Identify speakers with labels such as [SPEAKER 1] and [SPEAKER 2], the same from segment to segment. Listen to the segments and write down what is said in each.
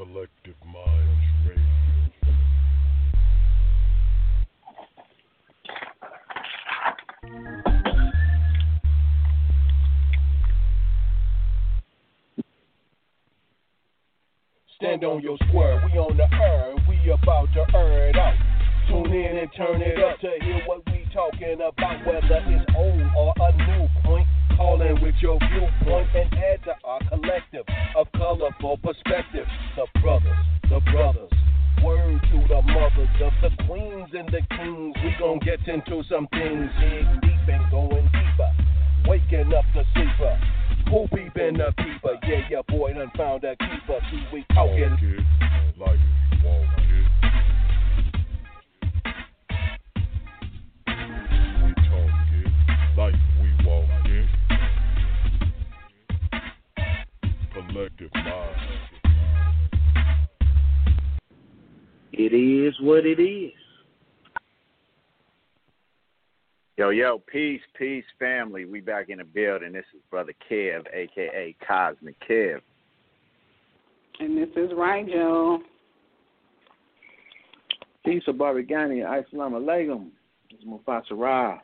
[SPEAKER 1] Collective Minds Radio.
[SPEAKER 2] Stand on your square, we on the earn, we about to earn it out. Tune in and turn it up to hear what we talking about, whether it's old or a new point. Call in with your viewpoint and add to our collective of colorful perspective. The brothers, word to the mothers of the queens and the kings. We gon' get into some things, dig deep and going deeper. Waking up the sleeper. Who peepin' the peeper? Yeah, your boy done found a keeper. See, we talking.
[SPEAKER 1] Walk it like walk it. We talk it like we walk it. Collective Minds.
[SPEAKER 3] It is what it is.
[SPEAKER 4] Yo, peace, family. We back in the building. This is Brother Kev, a.k.a. Cosmic Kev.
[SPEAKER 5] And this is Rigel.
[SPEAKER 3] Peace of Barigani, Assalamu alaikum. This is Mufasa Ra.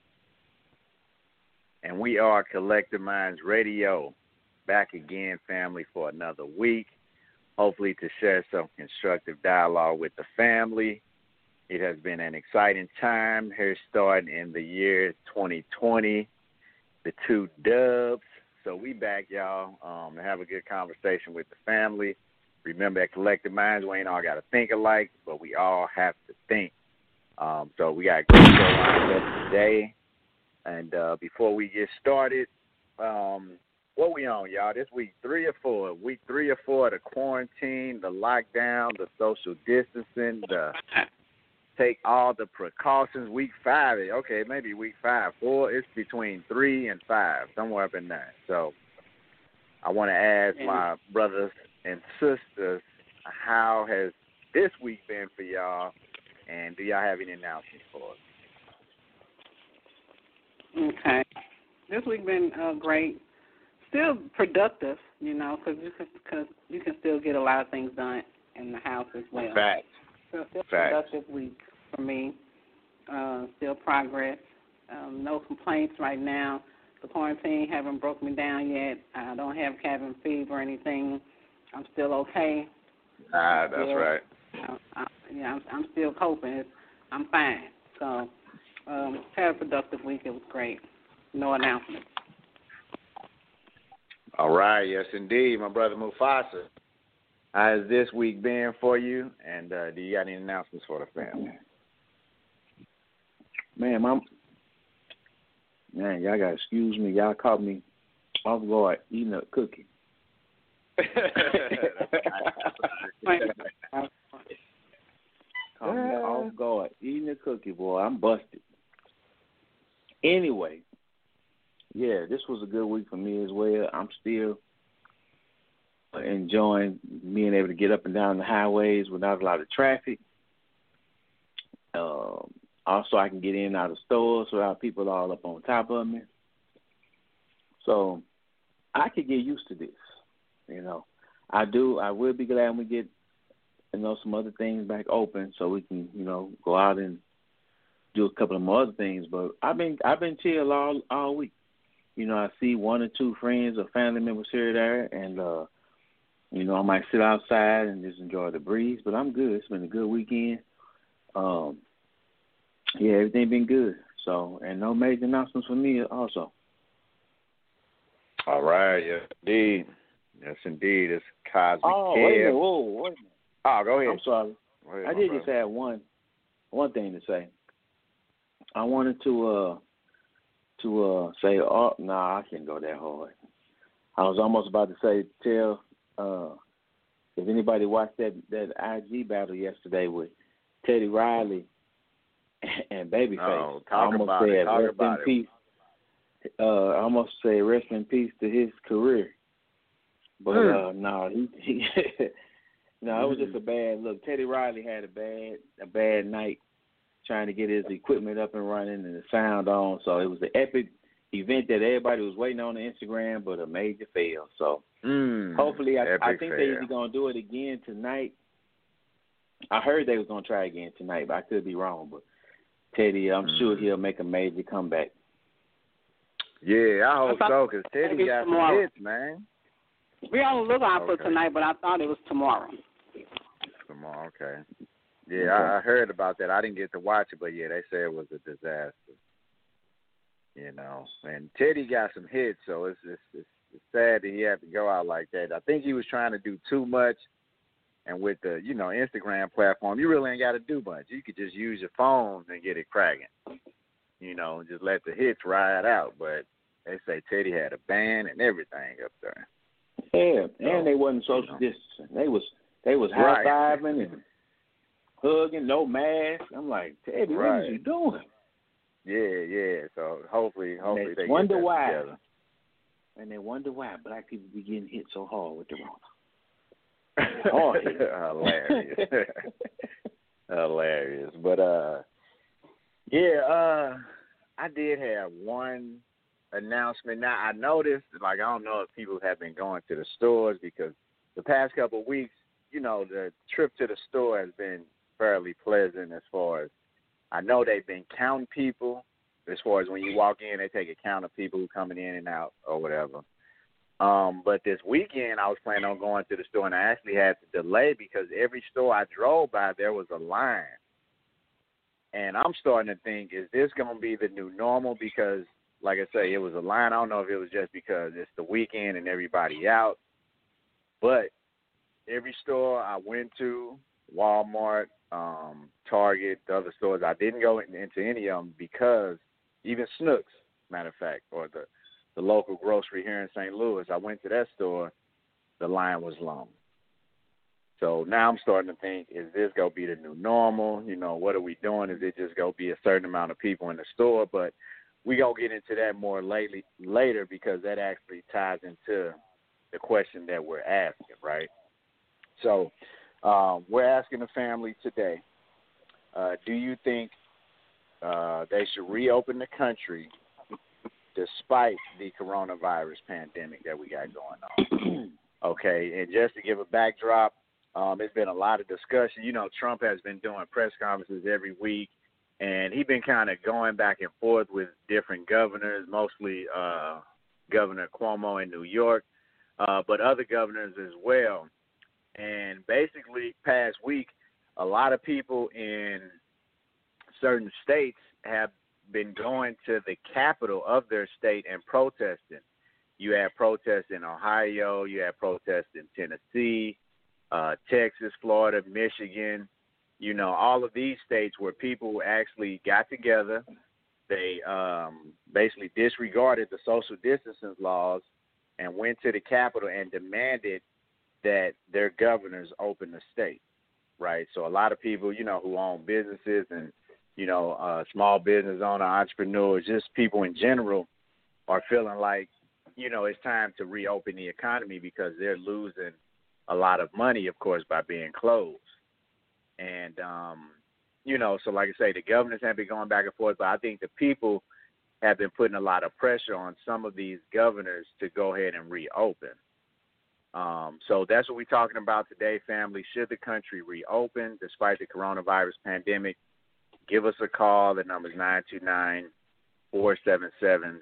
[SPEAKER 4] And we are Collective Minds Radio. Back again, family, for another week. Hopefully to share some constructive dialogue with the family. It has been an exciting time here starting in the year 2020, the two dubs. So we back, y'all, to have a good conversation with the family. Remember, at Collective Minds, we ain't all got to think alike, but we all have to think. So we got a great show lined up today. And before we get started, what we on, y'all? This week 3 or 4. Week 3 or 4 of the quarantine, the lockdown, the social distancing, the take all the precautions. Week 5, okay, maybe week 5. 4, it's between 3 and 5, somewhere up in there. So I want to ask my brothers and sisters, how has this week been for y'all, and do y'all have any announcements for us?
[SPEAKER 5] Okay. This week been great. Still productive, because you can still get a lot of things done in the house as well.
[SPEAKER 4] Facts.
[SPEAKER 5] So still productive week for me. Still progress. No complaints right now. The quarantine haven't broke me down yet. I don't have cabin fever or anything. I'm still okay.
[SPEAKER 4] That's right.
[SPEAKER 5] I'm still coping. I'm fine. So had a productive week. It was great. No announcements.
[SPEAKER 4] All right. Yes, indeed. My brother Mufasa. How has this week been for you? And do you got any announcements for the family?
[SPEAKER 3] Man, y'all got to excuse me. Y'all caught me off guard eating a cookie. Caught me off guard eating a cookie, boy. I'm busted. Anyway, yeah, this was a good week for me as well. I'm still enjoying being able to get up and down the highways without a lot of traffic. Also, I can get in and out of stores without people all up on top of me. So I could get used to this, I will be glad when we get, some other things back open so we can, go out and do a couple of more other things. But I've been chill all week. I see 1 or 2 friends or family members here or there, and I might sit outside and just enjoy the breeze. But I'm good. It's been a good weekend. Yeah, everything been good. So, and no major announcements for me also.
[SPEAKER 4] All right, yes, indeed. Yes, indeed. It's Cosmic
[SPEAKER 3] Wait a
[SPEAKER 4] Kev.
[SPEAKER 3] minute. Whoa, wait a minute.
[SPEAKER 4] Oh, go ahead.
[SPEAKER 3] I'm sorry.
[SPEAKER 4] Go ahead,
[SPEAKER 3] I did just have one thing to say. I wanted to say, I can't go that hard. I was almost about to say, tell if anybody watched that IG battle yesterday with Teddy Riley and Babyface.
[SPEAKER 4] Oh, talk about it.
[SPEAKER 3] Peace. I almost say rest in peace to his career. But no, he no, it was just a bad look. Teddy Riley had a bad night trying to get his equipment up and running and the sound on. So it was an epic event that everybody was waiting on Instagram, but a major fail. So hopefully, I think they're either going to do it again tonight. I heard they was going to try again tonight, but I could be wrong. But Teddy, I'm sure he'll make a major comeback.
[SPEAKER 4] Yeah, I hope so, because Teddy got some hits, man.
[SPEAKER 5] We on the lookout for tonight, but I thought it was tomorrow.
[SPEAKER 4] Tomorrow, okay. Yeah, I heard about that. I didn't get to watch it, but yeah, they said it was a disaster. You know, and Teddy got some hits, so it's sad that he had to go out like that. I think he was trying to do too much, and with the Instagram platform, you really ain't got to do much. You could just use your phone and get it cracking. Just let the hits ride out. But they say Teddy had a band and everything up there.
[SPEAKER 3] Yeah, and they wasn't social distancing. They was high fiving and hugging, no mask. I'm like, Teddy, what is you doing?
[SPEAKER 4] Yeah. So hopefully they
[SPEAKER 3] wonder
[SPEAKER 4] get that
[SPEAKER 3] why.
[SPEAKER 4] together.
[SPEAKER 3] And they wonder why black people be getting hit so hard with the Rona.
[SPEAKER 4] Hilarious. But I did have one announcement. Now I noticed, I don't know if people have been going to the stores, because the past couple of weeks, the trip to the store has been fairly pleasant. As far as I know, they've been counting people. As far as when you walk in, they take account of people who coming in and out or whatever. But this weekend, I was planning on going to the store, and I actually had to delay because every store I drove by, there was a line. And I'm starting to think, is this going to be the new normal? Because, like I say, it was a line. I don't know if it was just because it's the weekend and everybody out. But every store I went to, Walmart, Target, the other stores, I didn't go into any of them because even Snooks, matter of fact, or the local grocery here in St. Louis, I went to that store, the line was long. So now I'm starting to think, is this going to be the new normal? What are we doing? Is it just going to be a certain amount of people in the store? But we're going to get into that more later, because that actually ties into the question that we're asking, right? So we're asking the family today, do you think they should reopen the country despite the coronavirus pandemic that we got going on? Okay, and just to give a backdrop, it's been a lot of discussion. Trump has been doing press conferences every week, and he's been kind of going back and forth with different governors, mostly Governor Cuomo in New York, but other governors as well. And basically, past week, a lot of people in certain states have been going to the capital of their state and protesting. You have protests in Ohio, you have protests in Tennessee, Texas, Florida, Michigan, all of these states where people actually got together. They basically disregarded the social distancing laws and went to the Capitol and demanded that their governors open the state, right? So a lot of people, who own businesses and, small business owner, entrepreneurs, just people in general are feeling like, it's time to reopen the economy because they're losing a lot of money, of course, by being closed. And, so like I say, the governors have been going back and forth, but I think the people have been putting a lot of pressure on some of these governors to go ahead and reopen. So that's what we're talking about today, family. Should the country reopen despite the coronavirus pandemic? Give us a call. The number is 929-477-1697.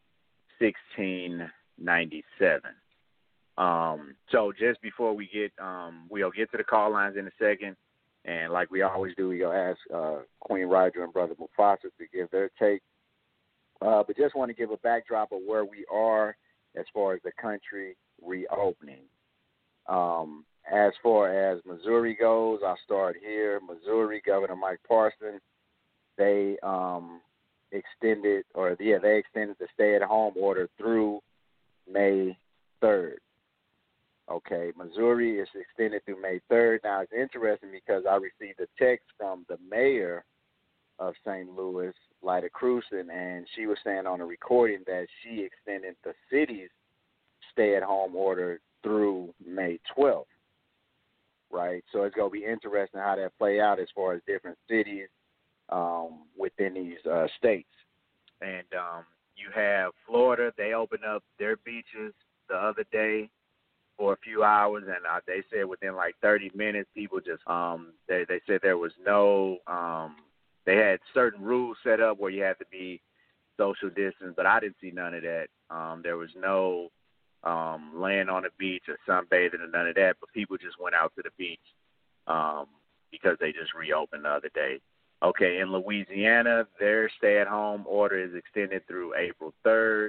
[SPEAKER 4] So just before we get, we'll get to the call lines in a second. And like we always do, we'll ask Queen Roger and Brother Mufasa to give their take. But just want to give a backdrop of where we are as far as the country reopening. As far as Missouri goes, I'll start here. Missouri, Governor Mike Parson, they extended the stay-at-home order through May 3rd. Okay, Missouri is extended through May 3rd. Now, it's interesting because I received a text from the mayor of St. Louis, Lyda Cruson, and she was saying on a recording that she extended the city's stay-at-home order through May 12th, right? So it's going to be interesting how that play out as far as different cities within these states. And You have Florida. They opened up their beaches the other day for a few hours, and they said within like 30 minutes, people just they said there was no they had certain rules set up where you had to be social distance, but I didn't see none of that. There was no laying on the beach or sunbathing or none of that, but people just went out to the beach because they just reopened the other day. Okay, in Louisiana, their stay-at-home order is extended through April 3rd.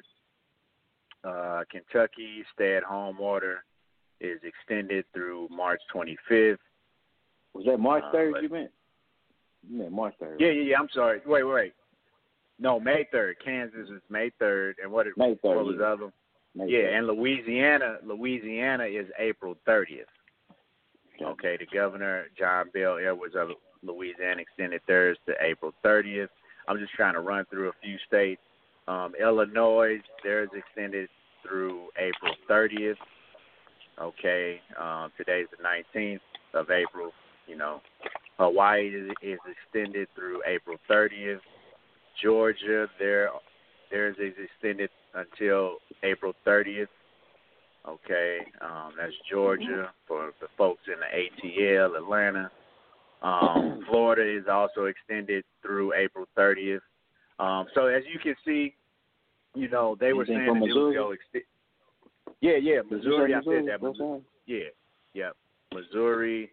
[SPEAKER 4] Kentucky stay-at-home order is extended through March 25th.
[SPEAKER 3] Was that March 3rd you meant? You meant March 3rd.
[SPEAKER 4] Yeah. I'm sorry. Wait. No, May 3rd. Kansas is May 3rd. And what
[SPEAKER 3] May 3rd,
[SPEAKER 4] was the other? Yeah, and Louisiana is April 30th. Okay, the governor, John Bel Edwards of Louisiana, extended theirs to April 30th. I'm just trying to run through a few states. Illinois, theirs extended through April 30th. Okay, today's the 19th of April. You know, Hawaii is extended through April 30th. Georgia, theirs is extended until April 30th. Okay, that's Georgia for the folks in the ATL, Atlanta. Florida is also extended through April 30th. So as you can see, you know, they were saying that it was going to extend. Yeah, Missouri. I said that. Missouri. Yeah. Missouri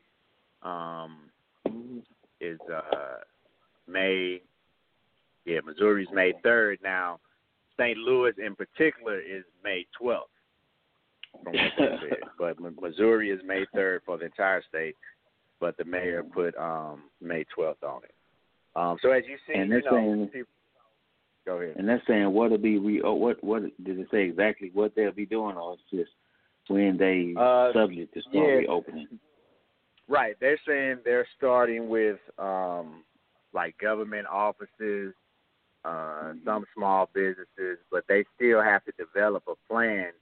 [SPEAKER 4] is May. Yeah, Missouri's May 3rd. Now, St. Louis in particular is May 12th, from what they said. But Missouri is May 3rd for the entire state, but the mayor put May 12th on it. So as you see,
[SPEAKER 3] and they're saying,
[SPEAKER 4] go ahead.
[SPEAKER 3] And they're saying what'll be what did it say exactly what they'll be doing, or it's just when they subject to start reopening?
[SPEAKER 4] Right. They're saying they're starting with like government offices, some small businesses, but they still have to develop a plan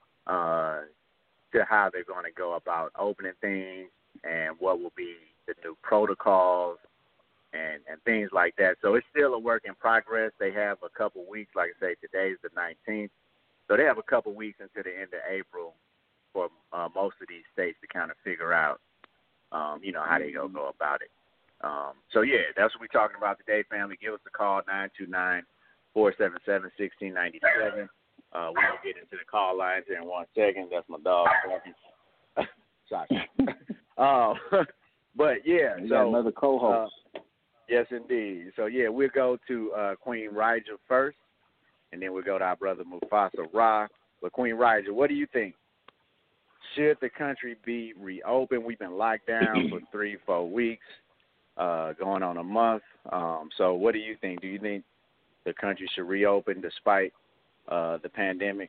[SPEAKER 4] to how they're going to go about opening things and what will be the new protocols and things like that. So it's still a work in progress. They have a couple weeks. Like I say, today's the 19th. So they have a couple weeks until the end of April for most of these states to kind of figure out, how they go about it. So, yeah, that's what we're talking about today, family. Give us a call, 929-477-1697. We'll get into the call lines here in 1 second. That's my dog. Sorry. But, yeah.
[SPEAKER 3] We got another co-host.
[SPEAKER 4] Yes, indeed. So, yeah, we'll go to Queen Raja first, and then we'll go to our brother Mufasa Ra. But, Queen Raja, what do you think? Should the country be reopened? We've been locked down for 3-4 weeks, going on a month. So what do you think? Do you think the country should reopen despite the pandemic?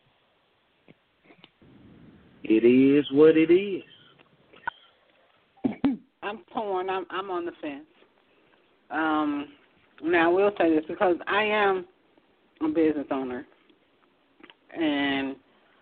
[SPEAKER 3] It is what it is.
[SPEAKER 5] I'm torn. I'm on the fence. Now, I will say this because I am a business owner, and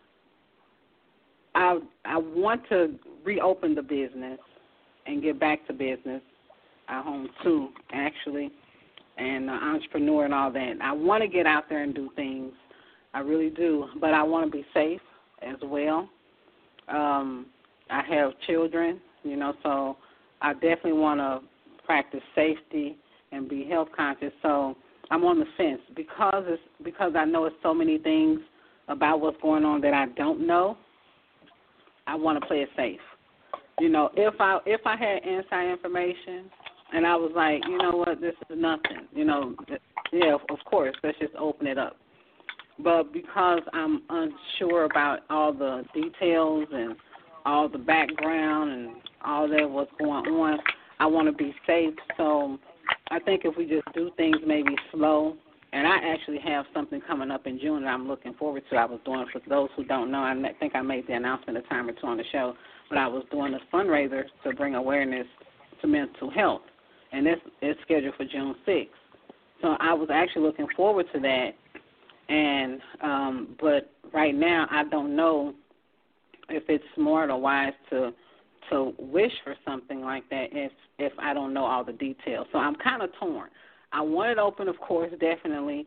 [SPEAKER 5] I want to reopen the business and get back to business. Our home too, actually, and entrepreneur and all that. I want to get out there and do things. I really do, but I want to be safe as well. I have children, so I definitely want to practice safety and be health conscious. So I'm on the fence because I know it's so many things about what's going on that I don't know. I want to play it safe. If I had inside information and I was like, you know what, this is nothing, yeah, of course, let's just open it up. But because I'm unsure about all the details and all the background and all that what's going on, I want to be safe. So I think if we just do things maybe slow, and I actually have something coming up in June that I'm looking forward to. I was doing, for those who don't know, I think I made the announcement a time or two on the show, but I was doing a fundraiser to bring awareness to mental health, and it's scheduled for June 6th. So I was actually looking forward to that, and but right now I don't know if it's smart or wise to wish for something like that if I don't know all the details. So I'm kind of torn. I want it open, of course, definitely,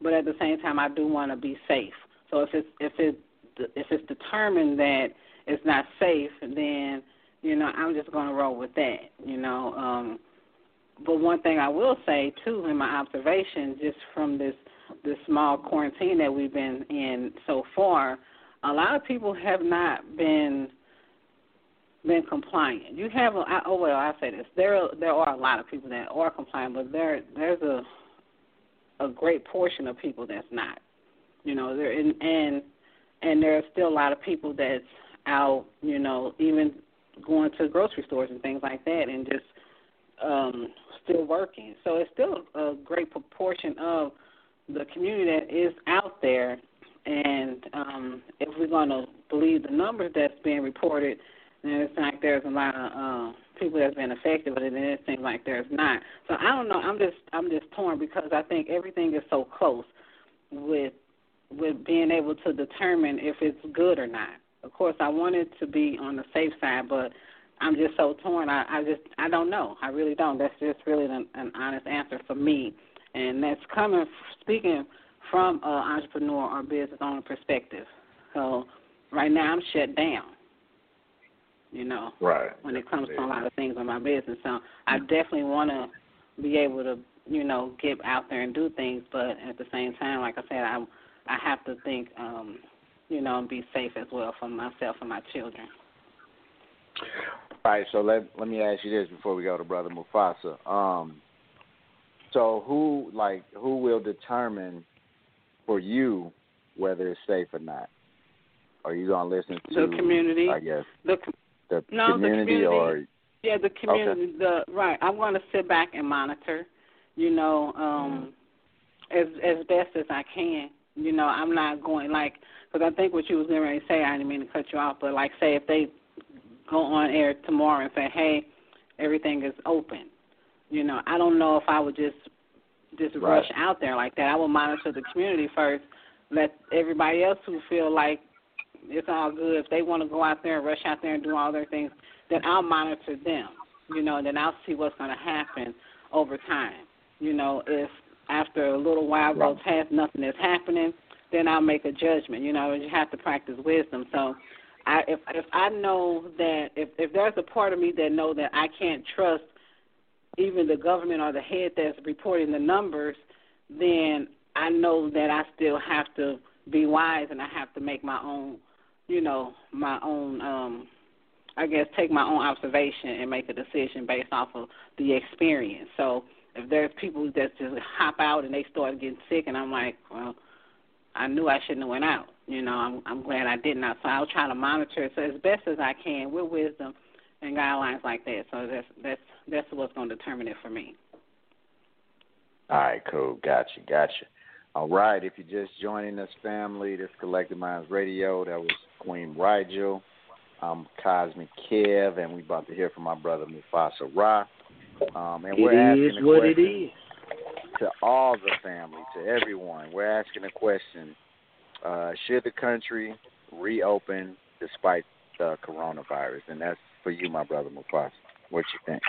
[SPEAKER 5] but at the same time, I do want to be safe. So if it's determined that it's not safe, then I'm just going to roll with that. But one thing I will say too, in my observation, just from this small quarantine that we've been in so far, a lot of people have not been compliant. You have I say this. There are a lot of people that are compliant, but there's a great portion of people that's not. And there are still a lot of people that's out, even going to grocery stores and things like that, and just still working. So it's still a great proportion of the community that is out there. And if we're going to believe the numbers that's being reported, then it seems like there's a lot of people that's been affected, but then it seems like there's not. So I don't know. I'm just torn because I think everything is so close with being able to determine if it's good or not. Of course, I want it to be on the safe side, but I'm just so torn. I don't know. I really don't. That's just really an honest answer for me, and that's speaking from an entrepreneur or business owner perspective. So right now I'm shut down,
[SPEAKER 4] right.
[SPEAKER 5] when it comes to a lot of things in my business. So I definitely want to be able to, get out there and do things, but at the same time, like I said, I have to think, and be safe as well for myself and my children.
[SPEAKER 4] All right, so let me ask you this before we go to Brother Mufasa. So who will determine for you whether it's safe or not? Are you gonna listen to
[SPEAKER 5] the community?
[SPEAKER 4] I guess
[SPEAKER 5] the community,
[SPEAKER 4] or
[SPEAKER 5] the community.
[SPEAKER 4] Okay.
[SPEAKER 5] Right. I'm going to sit back and monitor. As best as I can. I'm not going because I think what you was going to say. I didn't mean to cut you off, but say if they go on air tomorrow and say, hey, everything is open. I don't know if I would just rush out there like that. I will monitor the community first, let everybody else who feel like it's all good, if they want to go out there and rush out there and do all their things, then I'll monitor them, then I'll see what's going to happen over time. If after a little while goes past, nothing is happening, then I'll make a judgment. You have to practice wisdom. So if I know that if there's a part of me that know that I can't trust even the government or the head that's reporting the numbers, then I know that I still have to be wise and I have to make my own, take my own observation and make a decision based off of the experience. So if there's people that just hop out and they start getting sick and I'm like, well, I knew I shouldn't have went out. I'm glad I did not. So I'll try to monitor it as best as I can with wisdom and guidelines like that. So that's what's going to determine it for me.
[SPEAKER 4] All right, cool. Gotcha. All right, if you're just joining us, family, this is Collective Minds Radio. That was Queen Rigel. I'm Cosmic Kev, and we're about to hear from my brother Mufasa Ra. And we're asking a question to all the family, to everyone. We're asking a question. Should the country reopen despite the coronavirus? And that's for you, my brother Mufasa. What you think?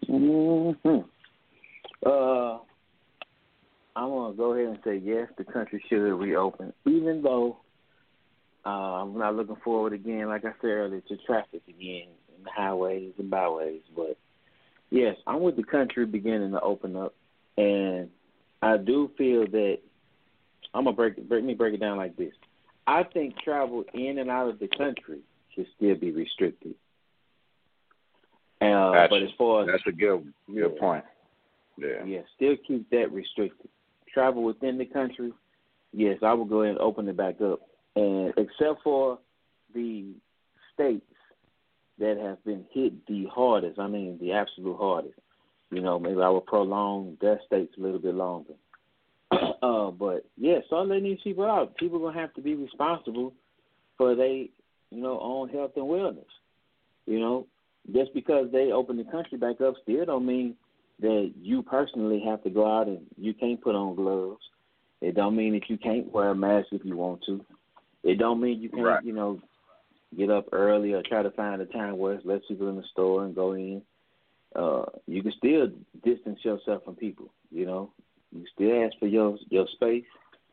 [SPEAKER 3] I'm going to go ahead and say yes, the country should reopen, even though I'm not looking forward again, like I said earlier, to traffic again in the highways and byways. But, yes, I'm with the country beginning to open up, and I do feel that I'm going to break it down like this. I think travel in and out of the country should still be restricted. But as far as
[SPEAKER 4] that's a good point.
[SPEAKER 3] Yeah, still keep that restricted. Travel within the country, yes, I will go ahead and open it back up. And except for the states that have been hit the hardest, the absolute hardest, maybe I will prolong their states a little bit longer. But, yeah, start letting these people out. People are going to have to be responsible for their, own health and wellness. Just because they open the country back up still don't mean that you personally have to go out and you can't put on gloves. It don't mean that you can't wear a mask if you want to. It don't mean you can't, get up early or try to find a time where it's less people in the store and go in. You can still distance yourself from people, You still ask for your space.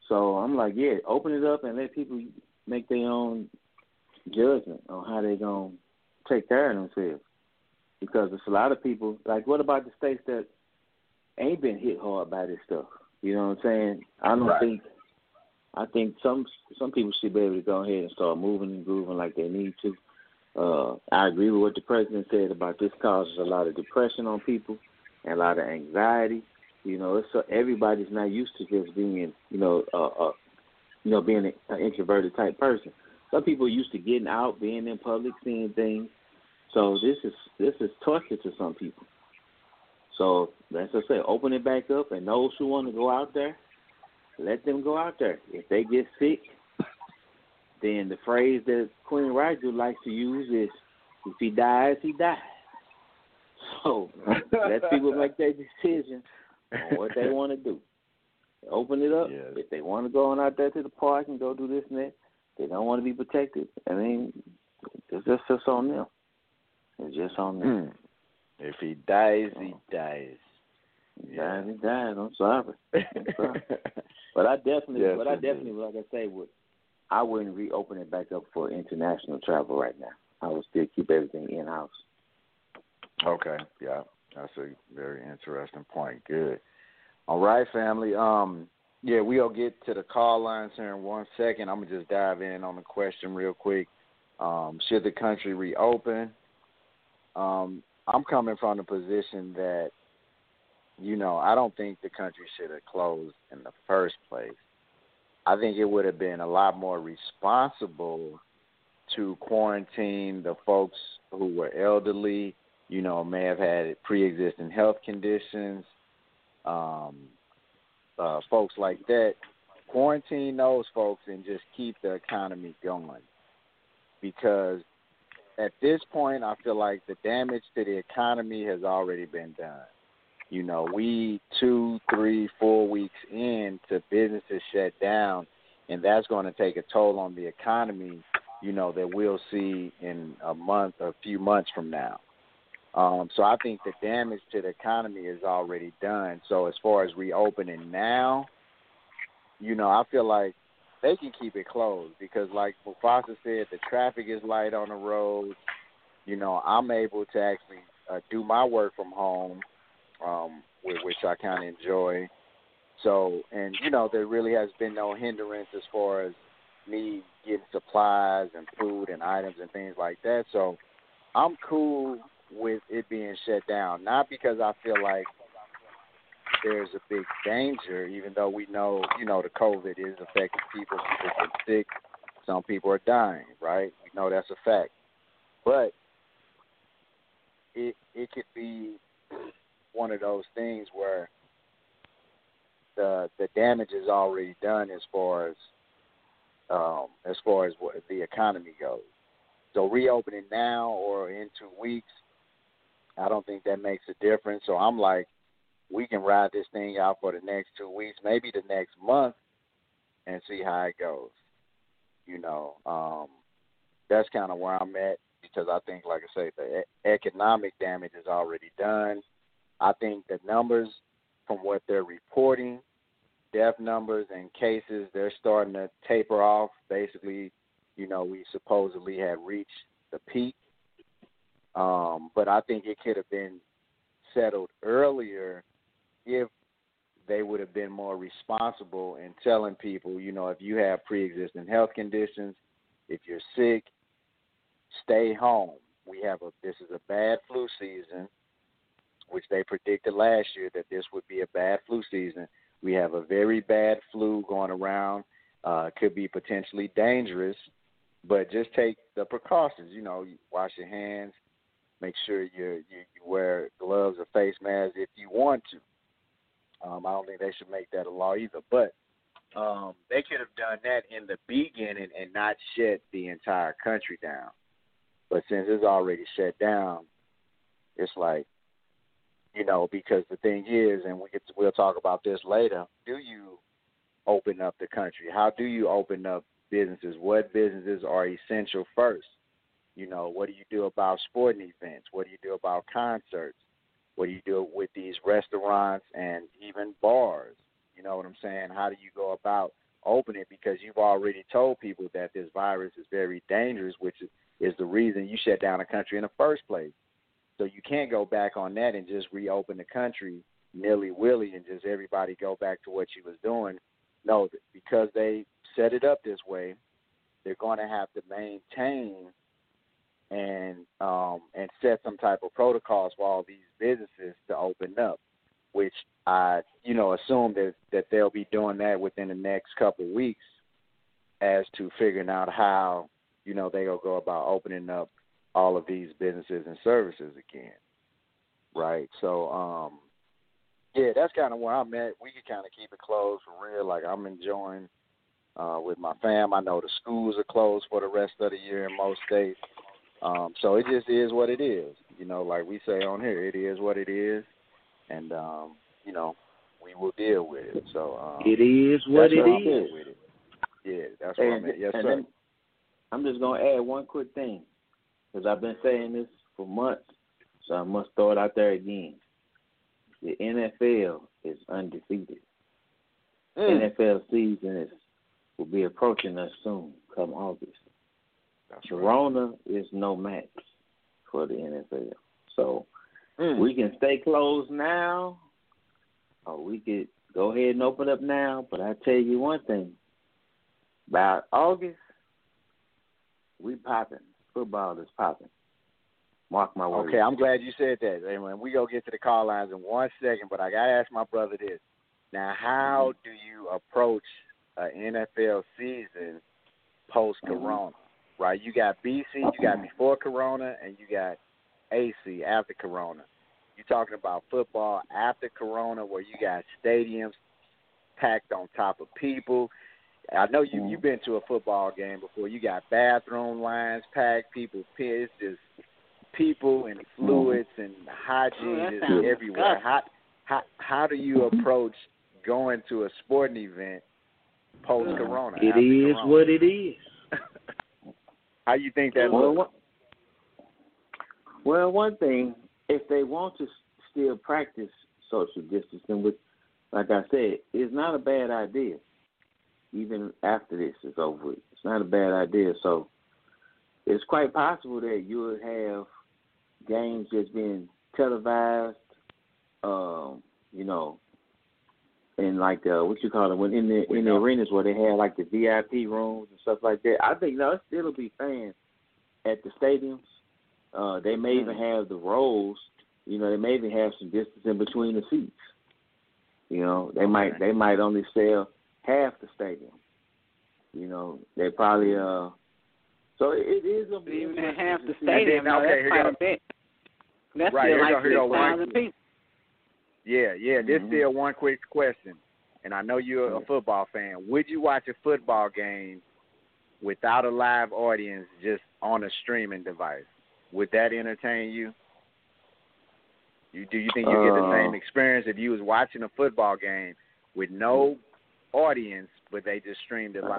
[SPEAKER 3] So I'm like, yeah, open it up and let people make their own judgment on how they're going to take care of themselves. Because there's a lot of people, like, what about the states that ain't been hit hard by this stuff? You know what I'm saying? I think some people should be able to go ahead and start moving and grooving like they need to. I agree with what the president said about this causes a lot of depression on people and a lot of anxiety. You know, everybody's not used to just being, being an introverted type person. Some people are used to getting out, being in public, seeing things. So this is torture to some people. So as I say, open it back up, and those who want to go out there, let them go out there. If they get sick, then the phrase that Queen Raju likes to use is, if he dies, he dies. So let people make their decision on what they want to do. Open it up. Yeah. If they want to go on out there to the park and go do this and that, they don't want to be protected. I mean, it's just on them. It's just on them.
[SPEAKER 4] If he dies, he dies.
[SPEAKER 3] He dies, he dies. I'm sorry. But I definitely, like I say, I wouldn't reopen it back up for international travel right now. I would still keep everything in-house.
[SPEAKER 4] Okay, yeah, that's a very interesting point. Good. All right, family. We'll get to the call lines here in 1 second. I'm going to just dive in on the question real quick. Should the country reopen? I'm coming from the position that, I don't think the country should have closed in the first place. I think it would have been a lot more responsible to quarantine the folks who were elderly, may have had pre-existing health conditions, folks like that. Quarantine those folks and just keep the economy going. Because at this point, I feel like the damage to the economy has already been done. We 2, 3, 4 weeks into businesses shut down, and that's going to take a toll on the economy, that we'll see in a few months from now. So I think the damage to the economy is already done. So as far as reopening now, I feel like they can keep it closed because, like Mufasa said, the traffic is light on the road. I'm able to actually do my work from home, which I kind of enjoy. So, and, there really has been no hindrance as far as me getting supplies and food and items and things like that. So I'm cool with it being shut down, not because I feel like there's a big danger, even though we know, the COVID is affecting people. People get sick. Some people are dying, right? We know that's a fact. But it could be one of those things where the damage is already done as far as what the economy goes. So reopening now or in 2 weeks, I don't think that makes a difference. So I'm like, we can ride this thing out for the next 2 weeks, maybe the next month, and see how it goes. That's kind of where I'm at because I think, like I say, the economic damage is already done. I think the numbers from what they're reporting, death numbers and cases, they're starting to taper off. Basically, we supposedly had reached the peak. But I think it could have been settled earlier if they would have been more responsible in telling people, if you have pre-existing health conditions, if you're sick, stay home. This is a bad flu season, which they predicted last year that this would be a bad flu season. We have a very bad flu going around. Could be potentially dangerous, but just take the precautions. You wash your hands, make sure you wear gloves or face masks if you want to. I don't think they should make that a law either, but they could have done that in the beginning and not shut the entire country down. But since it's already shut down, it's like, because the thing is, and we'll talk about this later, do you open up the country? How do you open up businesses? What businesses are essential first? What do you do about sporting events? What do you do about concerts? What do you do with these restaurants and even bars? You know what I'm saying? How do you go about open it because you've already told people that this virus is very dangerous, which is the reason you shut down the country in the first place. So you can't go back on that and just reopen the country nilly-willy and just everybody go back to what you was doing. No, because they set it up this way, they're going to have to maintain and set some type of protocols for all these businesses to open up, which I, assume that they'll be doing that within the next couple of weeks as to figuring out how, they'll go about opening up all of these businesses and services again, right? So, that's kind of where I'm at. We can kind of keep it closed for real. Like, I'm enjoying with my fam. I know the schools are closed for the rest of the year in most states. So it just is what it is. Like we say on here, it is what it is. And, we will deal with it. So
[SPEAKER 3] it is what it is.
[SPEAKER 4] With it. Yeah, that's what I'm at. Yes, sir.
[SPEAKER 3] I'm just going to add one quick thing, because I've been saying this for months, so I must throw it out there again. The NFL is undefeated. NFL season will be approaching us soon, come August.
[SPEAKER 4] That's
[SPEAKER 3] Corona is no match for the NFL. So we can stay closed now, or we could go ahead and open up now. But I tell you one thing, by August, we popping. Football is popping. Mark my words.
[SPEAKER 4] Okay, I'm glad you said that. Anyway, we go get to the call lines in 1 second, but I got to ask my brother this. Now, how do you approach an NFL season post-Corona? Right, you got BC, you got before Corona, and you got AC after Corona. You're talking about football after Corona, where you got stadiums packed on top of people. I know you've been to a football game before. You got bathroom lines packed, people pissed, just people and fluids and hygiene is everywhere. How do you approach going to a sporting event post-Corona?
[SPEAKER 3] It is
[SPEAKER 4] Corona?
[SPEAKER 3] what it is.
[SPEAKER 4] How you think that looks?
[SPEAKER 3] Well, one thing, if they want to still practice social distancing, which, like I said, is not a bad idea, even after this is over with. It's not a bad idea. So it's quite possible that you would have games just being televised, and like when in the arenas where they have like the VIP rooms and stuff like that. I think there'll still be fans at the stadiums. They may even have the rows. They may even have some distance in between the seats. They might only sell half the stadium. They probably so it is gonna be
[SPEAKER 5] even half the stadium. That's quite a bit. That's
[SPEAKER 4] right,
[SPEAKER 5] still like 6,000 people.
[SPEAKER 4] Yeah. This is still one quick question, and I know you're a football fan. Would you watch a football game without a live audience, just on a streaming device? Would that entertain you? Do you think you get the same experience if you was watching a football game with no audience, but they just streamed it live?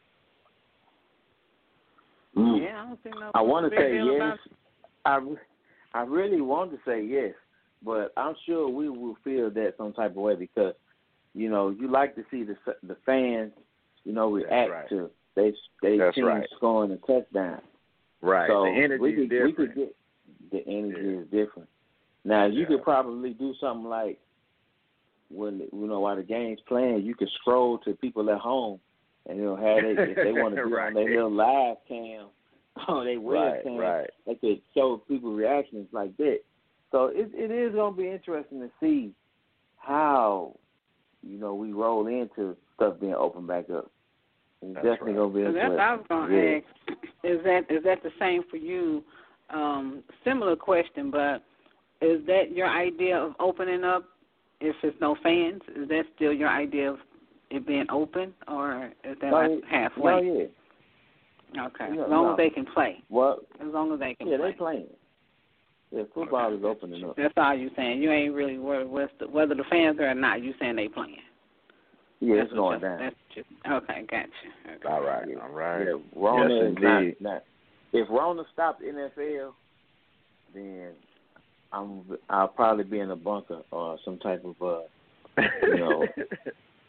[SPEAKER 5] Yeah, I don't think no.
[SPEAKER 3] I want to say yes. I really want to say yes, but I'm sure we will feel that some type of way because, you like to see the fans, react to they team scoring a touchdown.
[SPEAKER 4] Right.
[SPEAKER 3] So
[SPEAKER 4] the energy is different.
[SPEAKER 3] We could get the energy is different. Now you could probably do something like when while the game's playing, you could scroll to people at home and have if they want to be on their little live cam or their webcam, they could show people reactions like that. So it is going to be interesting to see how we roll into stuff being opened back up. It's definitely going to be interesting.
[SPEAKER 5] That's what I was going to ask. Is that the same for you? Similar question, but is that your idea of opening up if there's no fans? Is that still your idea of it being open, or is that like halfway?
[SPEAKER 3] No, yeah.
[SPEAKER 5] Okay, as long as they can play.
[SPEAKER 3] Well,
[SPEAKER 5] as long as they can play.
[SPEAKER 3] Yeah, they playing. Yeah, football is opening up.
[SPEAKER 5] That's all you saying. You ain't really worried whether the fans are or not. You saying they playing.
[SPEAKER 3] Yeah, it's going down.
[SPEAKER 5] Okay, gotcha. Okay.
[SPEAKER 4] All right.
[SPEAKER 3] Yeah, Rona
[SPEAKER 4] is not.
[SPEAKER 3] If Rona stopped NFL, then I'll probably be in a bunker or some type of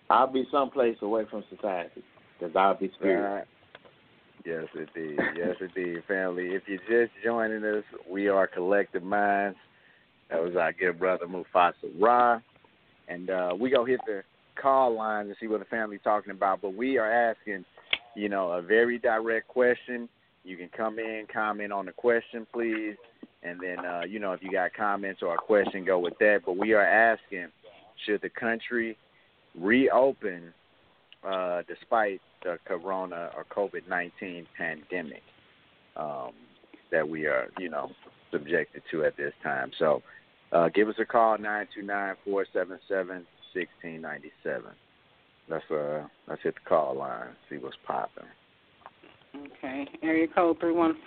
[SPEAKER 3] I'll be someplace away from society because I'll be spirit.
[SPEAKER 4] Yes, indeed. Yes, indeed, family. If you're just joining us, we are Collective Minds. That was our good brother Mufasa Ra. And we go hit the call lines and see what the family's talking about. But we are asking, a very direct question. You can come in, comment on the question, please. And then, if you got comments or a question, go with that. But we are asking, should the country reopen despite the corona or COVID-19 pandemic that we are, subjected to at this time? So give us a call, 929-477-1697. Let's hit the call line, see what's popping.
[SPEAKER 5] Okay. Area code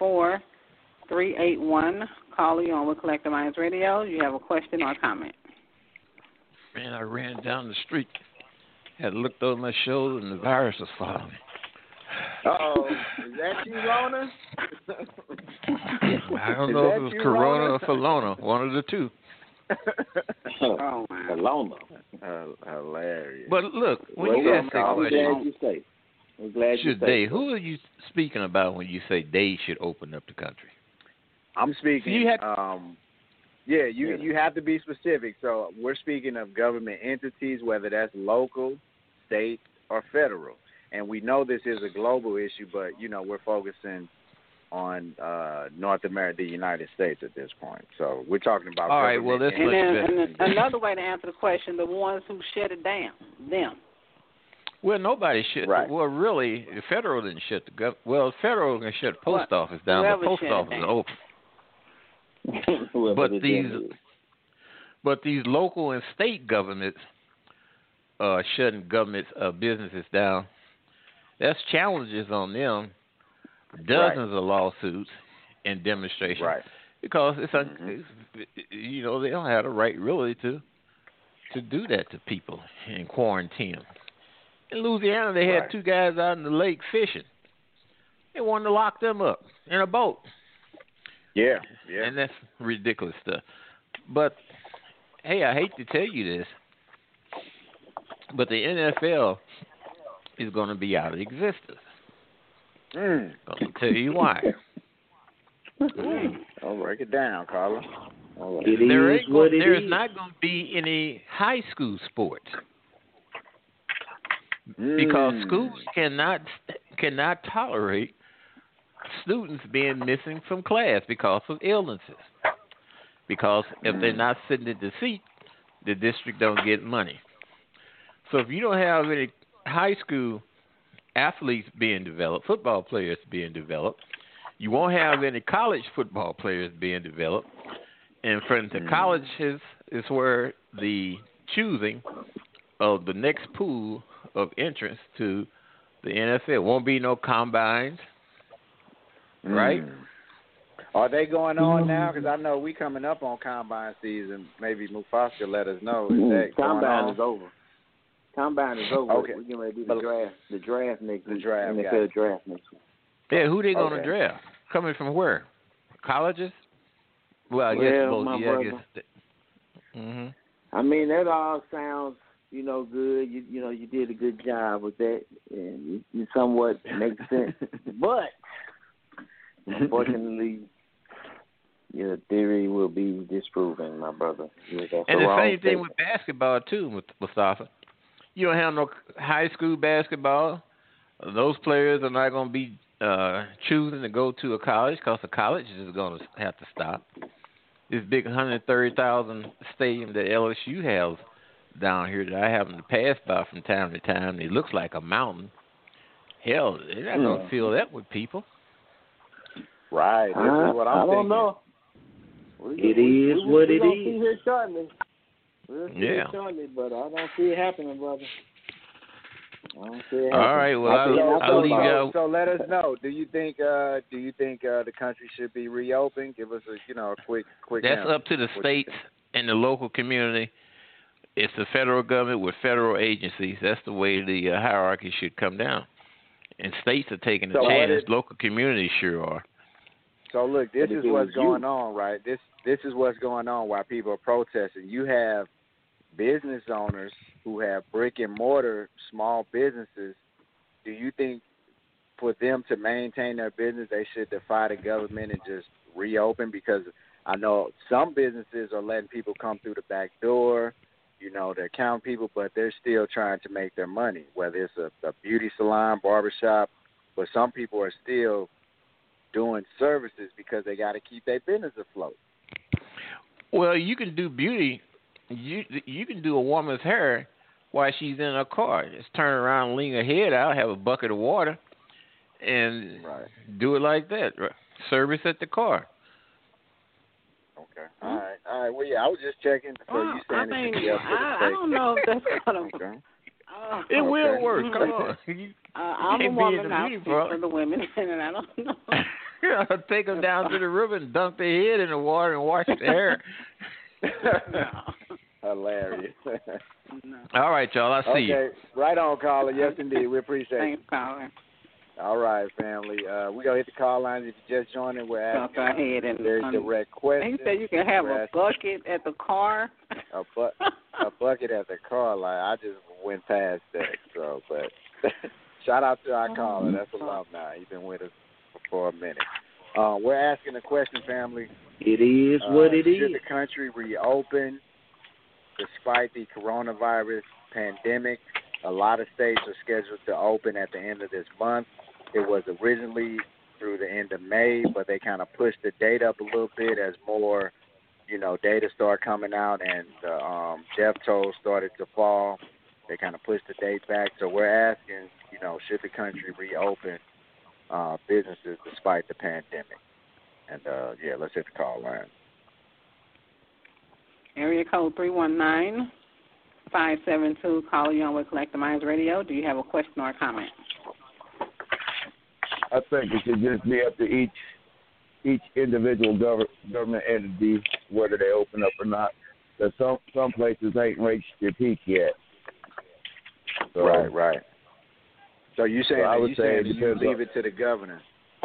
[SPEAKER 5] 314-381. Call you on with Collective Minds Radio. You have a question or a comment?
[SPEAKER 6] Man, I ran down the street, had looked over my shoulder, and the virus was following me.
[SPEAKER 4] Uh-oh. Is that you, Rona?
[SPEAKER 6] I don't know if it was Corona or Falona, one of the two.
[SPEAKER 5] Oh, man.
[SPEAKER 3] Falona.
[SPEAKER 4] Hilarious.
[SPEAKER 6] But look, when you ask that question,
[SPEAKER 3] I'm glad you say.
[SPEAKER 6] Who are you speaking about when you say they should open up the country?
[SPEAKER 4] I'm speaking. You have to be specific. So we're speaking of government entities, whether that's local, state, or federal. And we know this is a global issue, but we're focusing on North America, the United States at this point. So we're talking about.
[SPEAKER 6] All right. Well, that's much better.
[SPEAKER 5] And another way to answer the question: the ones who shut it down, them.
[SPEAKER 6] Well, nobody shut.
[SPEAKER 4] Right.
[SPEAKER 6] Well, really, the federal didn't shut the government. Well, the federal can shut the post office down.
[SPEAKER 5] Whoever
[SPEAKER 6] The post office is open. But these local and state governments shutting governments businesses down. That's challenges on them. Dozens of lawsuits and demonstrations.
[SPEAKER 4] Right.
[SPEAKER 6] Because it's they don't have the right really to do that to people and quarantine them. In Louisiana, they had two guys out in the lake fishing. They wanted to lock them up in a boat.
[SPEAKER 4] Yeah.
[SPEAKER 6] And that's ridiculous stuff. But, hey, I hate to tell you this, but the NFL is going to be out of existence. I'm going to tell you why.
[SPEAKER 4] I'll break it down, Carla.
[SPEAKER 6] There's not going to be any high school sports. Because schools cannot tolerate students being missing from class because of illnesses. Because if they're not sitting at the seat, the district don't get money. So if you don't have any high school athletes being developed, football players being developed, you won't have any college football players being developed. And from the colleges is where the choosing of the next pool of entrance to the NFL. Won't be no combines, right?
[SPEAKER 4] Are they going on now? Because I know we coming up on combine season. Maybe Mufasa let us know. Is that
[SPEAKER 3] combine is over. Combine is over.
[SPEAKER 4] Okay.
[SPEAKER 3] We're getting ready to do the draft. The draft next week.
[SPEAKER 4] NFL
[SPEAKER 3] draft next week.
[SPEAKER 6] Yeah, who they going to draft? Coming from where? Colleges? Well, I guess both. Yeah, I guess.
[SPEAKER 3] I mean, that all sounds, good. You did a good job with that, and you somewhat makes sense. But unfortunately, your theory will be disproven, my brother.
[SPEAKER 6] And the same thing with basketball too, Mustafa. You don't have no high school basketball. Those players are not going to be choosing to go to a college because the college is going to have to stop. This big 130,000 stadium that LSU has down here that I happen to pass by from time to time, it looks like a mountain. Hell, they're not going to fill that with people.
[SPEAKER 4] Right. This is what I'm thinking.
[SPEAKER 3] I don't know.
[SPEAKER 2] It is what it is.
[SPEAKER 3] We'll see here shortly. We'll see
[SPEAKER 6] Yeah.
[SPEAKER 3] it shortly, but I don't see it happening, brother. I don't see it happening.
[SPEAKER 6] All right. Well, I'll leave you.
[SPEAKER 4] So let us know. Do you think the country should be reopened? Give us a quick.
[SPEAKER 6] That's
[SPEAKER 4] answer.
[SPEAKER 6] up to the states and the local community. It's the federal government with federal agencies. That's the way the hierarchy should come down. And states are taking a chance. Local communities sure are.
[SPEAKER 4] So look, this is what's going on, right? This is what's going on while people are protesting. You have business owners who have brick and mortar small businesses, do you think for them to maintain their business, they should defy the government and just reopen? Because I know some businesses are letting people come through the back door, you know, they're counting people, but they're still trying to make their money, whether it's a beauty salon, barbershop, but some people are still doing services because they got to keep their business afloat.
[SPEAKER 6] Well, you can do beauty. You can do a woman's hair while she's in her car. Just turn around, lean her head out, have a bucket of water, and do it like that. Service at the car.
[SPEAKER 4] Okay. All right. Well, yeah, I was just checking. So you saying
[SPEAKER 5] I don't know if that's going to.
[SPEAKER 4] Okay.
[SPEAKER 6] It will work. Come on.
[SPEAKER 5] I'm a woman. I speak for the women, and I don't know.
[SPEAKER 6] Take them down to the river and dunk their head in the water and wash their hair.
[SPEAKER 4] Hilarious.
[SPEAKER 5] No.
[SPEAKER 6] All right, y'all. I see you.
[SPEAKER 4] Okay. Right on, caller. Yes, indeed. We appreciate it.
[SPEAKER 5] Thanks, caller.
[SPEAKER 4] All right, family. We're going to hit the call lines. If you just joined in, we're asking
[SPEAKER 5] go ahead and,
[SPEAKER 4] very direct questions.
[SPEAKER 5] He said you can have a bucket at the car.
[SPEAKER 4] A bucket at the car line. I just went past that. So, but shout out to our caller. That's alumni. He's been with us for a minute. We're asking a question, family.
[SPEAKER 3] It is what it is.
[SPEAKER 4] Should the country reopen despite the coronavirus pandemic? A lot of states are scheduled to open at the end of this month. It was originally through the end of May, but they kind of pushed the date up a little bit as more, data started coming out and the death toll started to fall. They kind of pushed the date back. So we're asking, should the country reopen businesses despite the pandemic? And, let's hit the call line.
[SPEAKER 5] Area code 319-572, calling you on with Collective Minds Radio. Do you have a question or a comment?
[SPEAKER 7] I think it should just be up to each individual government entity whether they open up or not. Because some places ain't reached their peak yet. So,
[SPEAKER 4] right. So you saying you leave it to the governor?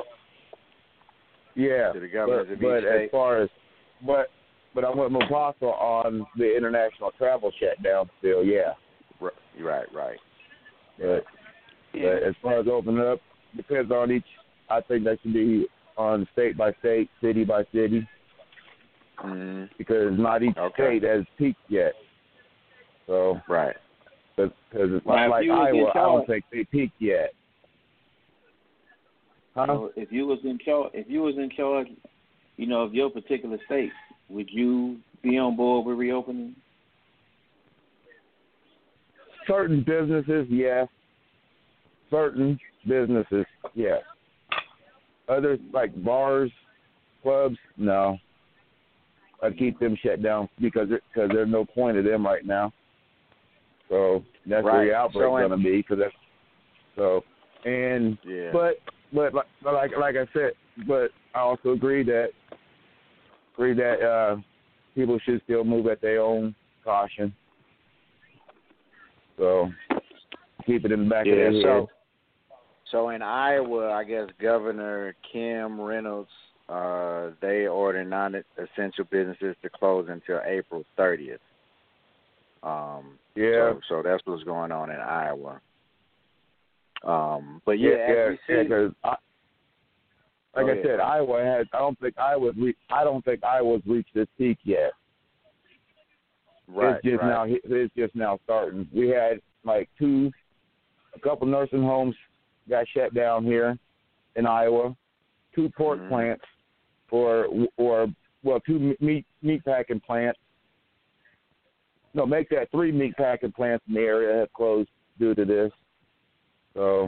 [SPEAKER 7] Yeah,
[SPEAKER 4] to the governors of each
[SPEAKER 7] but
[SPEAKER 4] state.
[SPEAKER 7] As far as but I'm with Mufasa on the international travel shutdown still. Yeah.
[SPEAKER 4] Right.
[SPEAKER 7] But as far as opening up, depends on each. I think that should be on state by state, city by city, because not each state has peaked yet. So
[SPEAKER 4] right,
[SPEAKER 7] because like Iowa, I don't think they peaked yet. Huh?
[SPEAKER 3] So if you was in charge, of your particular state, would you be on board with reopening?
[SPEAKER 7] Certain businesses, yes. Certain businesses, yes. Others, like bars, clubs, no. I'd keep them shut down because there's no point of them right now. So that's where the outbreak's going to be. But like I said, but I also agree that people should still move at their own caution. So keep it in the back of their head.
[SPEAKER 4] So in Iowa, I guess Governor Kim Reynolds, they ordered non-essential businesses to close until April 30th. So that's what's going on in Iowa. But as we see,
[SPEAKER 7] I said, Iowa has. I don't think Iowa's reached its peak yet.
[SPEAKER 4] Right.
[SPEAKER 7] It's just now starting. We had a couple nursing homes got shut down here in Iowa, 2 pork plants two meat packing plants. No, make that 3 meat packing plants in the area have closed due to this. So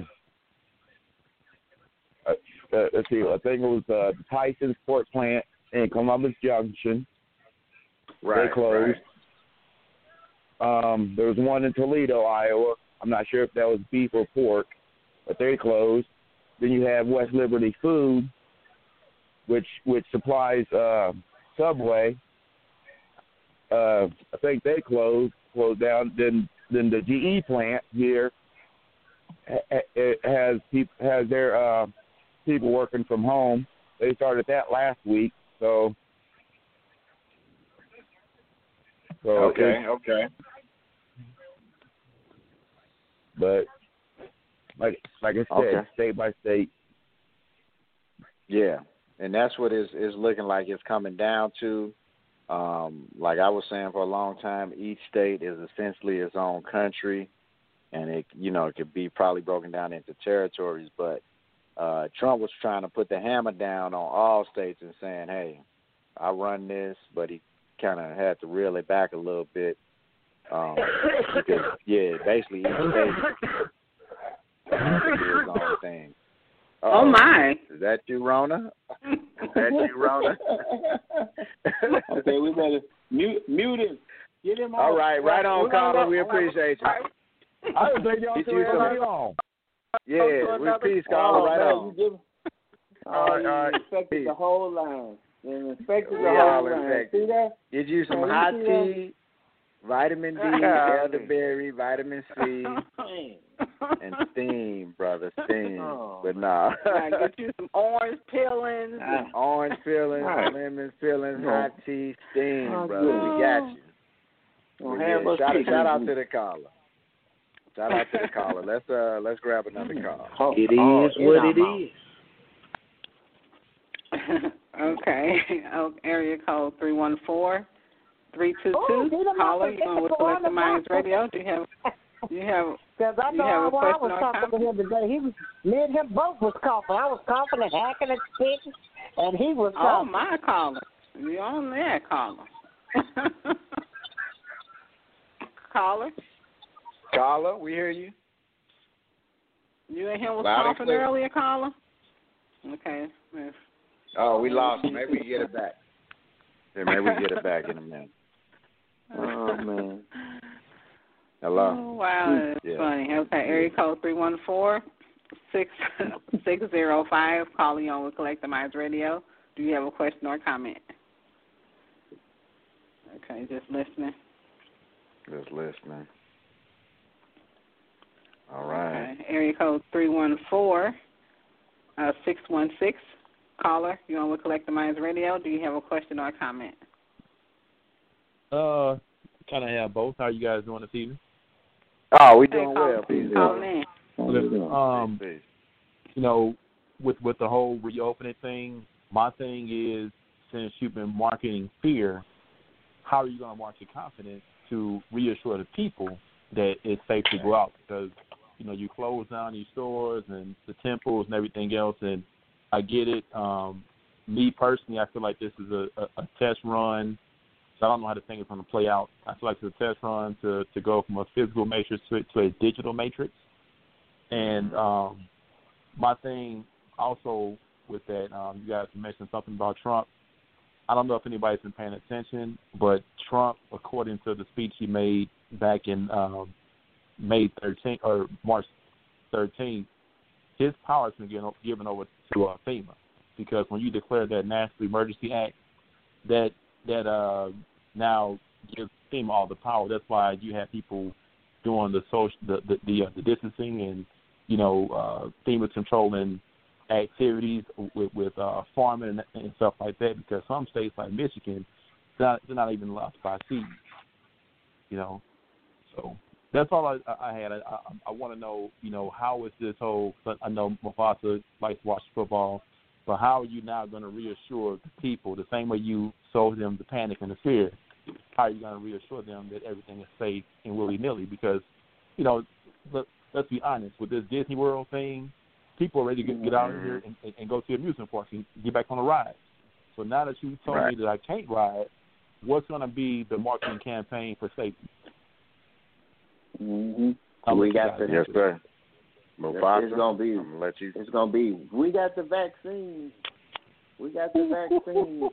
[SPEAKER 7] let's see. I think it was the Tyson's pork plant in Columbus Junction.
[SPEAKER 4] Right.
[SPEAKER 7] They closed.
[SPEAKER 4] Right.
[SPEAKER 7] There was one in Toledo, Iowa. I'm not sure if that was beef or pork, but they closed. Then you have West Liberty Food, which supplies Subway. I think they closed down. Then the GE plant here has their people working from home. They started that last week. So
[SPEAKER 4] okay.
[SPEAKER 7] but like I said, state by state.
[SPEAKER 4] Yeah, and that's what it's looking like it's coming down to. Like I was saying for a long time, each state is essentially its own country, and it could be probably broken down into territories. But Trump was trying to put the hammer down on all states and saying, "Hey, I run this," but he kind of had to reel it back a little bit because basically each state do his own thing.
[SPEAKER 5] Oh my!
[SPEAKER 4] Is that you, Rona? Is that you, Rona?
[SPEAKER 3] Okay, we better mute him. Get him
[SPEAKER 4] All
[SPEAKER 3] off.
[SPEAKER 4] right on, caller. We appreciate you.
[SPEAKER 7] I don't think y'all can right on.
[SPEAKER 4] Yeah, we peace, caller. Right on.
[SPEAKER 3] All right. Infected the whole line. Infected the
[SPEAKER 4] all
[SPEAKER 3] whole line.
[SPEAKER 4] infected.
[SPEAKER 3] See that?
[SPEAKER 4] Get you some hot tea, vitamin D, elderberry, vitamin C. And steam, brother, steam. But nah.
[SPEAKER 5] Get you some orange peelings.
[SPEAKER 4] Orange peelings, lemon peelings, hot tea, steam, brother. We got you. Shout out to the caller. Shout out to the caller. Let's grab another call.
[SPEAKER 3] It is what it is.
[SPEAKER 5] Okay. Area code 314-322. Caller, you on with Collective Minds Radio? Do you have
[SPEAKER 8] Because I know while I was talking to him today, me and him both was coughing. I was coughing and hacking and spitting, and he was coughing.
[SPEAKER 5] Oh, my caller. You on there, caller.
[SPEAKER 4] Caller, we hear you.
[SPEAKER 5] You and him was
[SPEAKER 4] Loud and
[SPEAKER 5] coughing
[SPEAKER 4] clear.
[SPEAKER 5] earlier, caller? Okay.
[SPEAKER 4] Oh, we lost him. Maybe we can get it back. Yeah, maybe we can get it back in a minute.
[SPEAKER 3] Oh, man.
[SPEAKER 4] Hello?
[SPEAKER 5] Oh, wow, that's funny. Okay, area code 314-605. Calling on with Collective Minds Radio. Do you have a question or comment? Okay, just listening.
[SPEAKER 4] Just listening. All right.
[SPEAKER 5] Okay. Area code 314-616. Caller, you on with Collective Minds Radio. Do you have a question or a comment?
[SPEAKER 9] Kind of have both. How are you guys doing this evening?
[SPEAKER 4] Oh, we doing well.
[SPEAKER 5] Calling in.
[SPEAKER 9] With the whole reopening thing, my thing is, since you've been marketing fear, how are you going to market confidence to reassure the people that it's safe to go out? Because, you close down your stores and the temples and everything else, and I get it. Me personally, I feel like this is a test run. So I don't know how the thing is going to play out. I feel like it's a test run to go from a physical matrix to a digital matrix. And my thing also with that, you guys mentioned something about Trump. I don't know if anybody's been paying attention, but Trump, according to the speech he made back in May 13th or March 13th, his power has been given over to FEMA, because when you declare that National Emergency Act, that now gives FEMA all the power. That's why you have people doing the distancing and FEMA controlling activities with farming and stuff like that, because some states like Michigan, they're not even allowed to buy seeds. So that's all I had. I want to know, how is this whole? I know Mufasa likes to watch football, but how are you now going to reassure the people the same way you sold them the panic and the fear? How are you going to reassure them that everything is safe and willy-nilly? Because, let's be honest, with this Disney World thing, people are ready to get out of here and go to amusement parks and get back on the ride. So now that you told me that I can't ride, what's going to be the marketing campaign for safety?
[SPEAKER 3] Mm-hmm. We got the
[SPEAKER 4] yes, sir. Mufasa,
[SPEAKER 3] it's gonna be.
[SPEAKER 4] I'm gonna let you.
[SPEAKER 3] It's gonna be. We got the vaccine. We got the vaccine.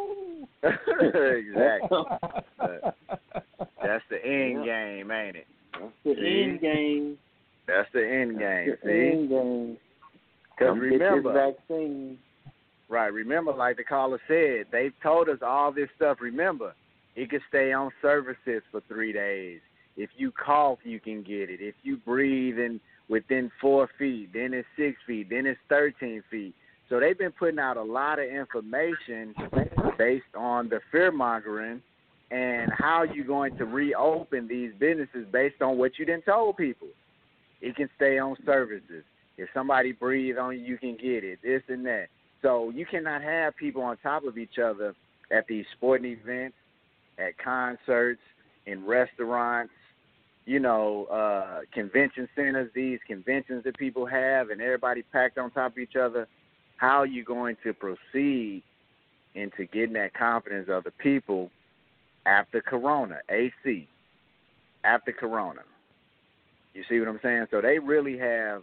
[SPEAKER 4] Exactly. That's the end game, ain't it?
[SPEAKER 3] That's the end game.
[SPEAKER 4] That's the end game.
[SPEAKER 3] That's the end game.
[SPEAKER 4] Because remember,
[SPEAKER 3] vaccine.
[SPEAKER 4] Right. Remember, like the caller said, they told us all this stuff. Remember, it could stay on services for 3 days. If you cough, you can get it. If you breathe in within 4 feet, then it's 6 feet, then it's 13 feet. So they've been putting out a lot of information based on the fear-mongering and how you're going to reopen these businesses based on what you done told people. It can stay on services. If somebody breathes on you, you can get it, this and that. So you cannot have people on top of each other at these sporting events, at concerts, in restaurants, convention centers, these conventions that people have, and everybody packed on top of each other. How are you going to proceed into getting that confidence of the people after Corona, AC, after Corona? You see what I'm saying? So they really have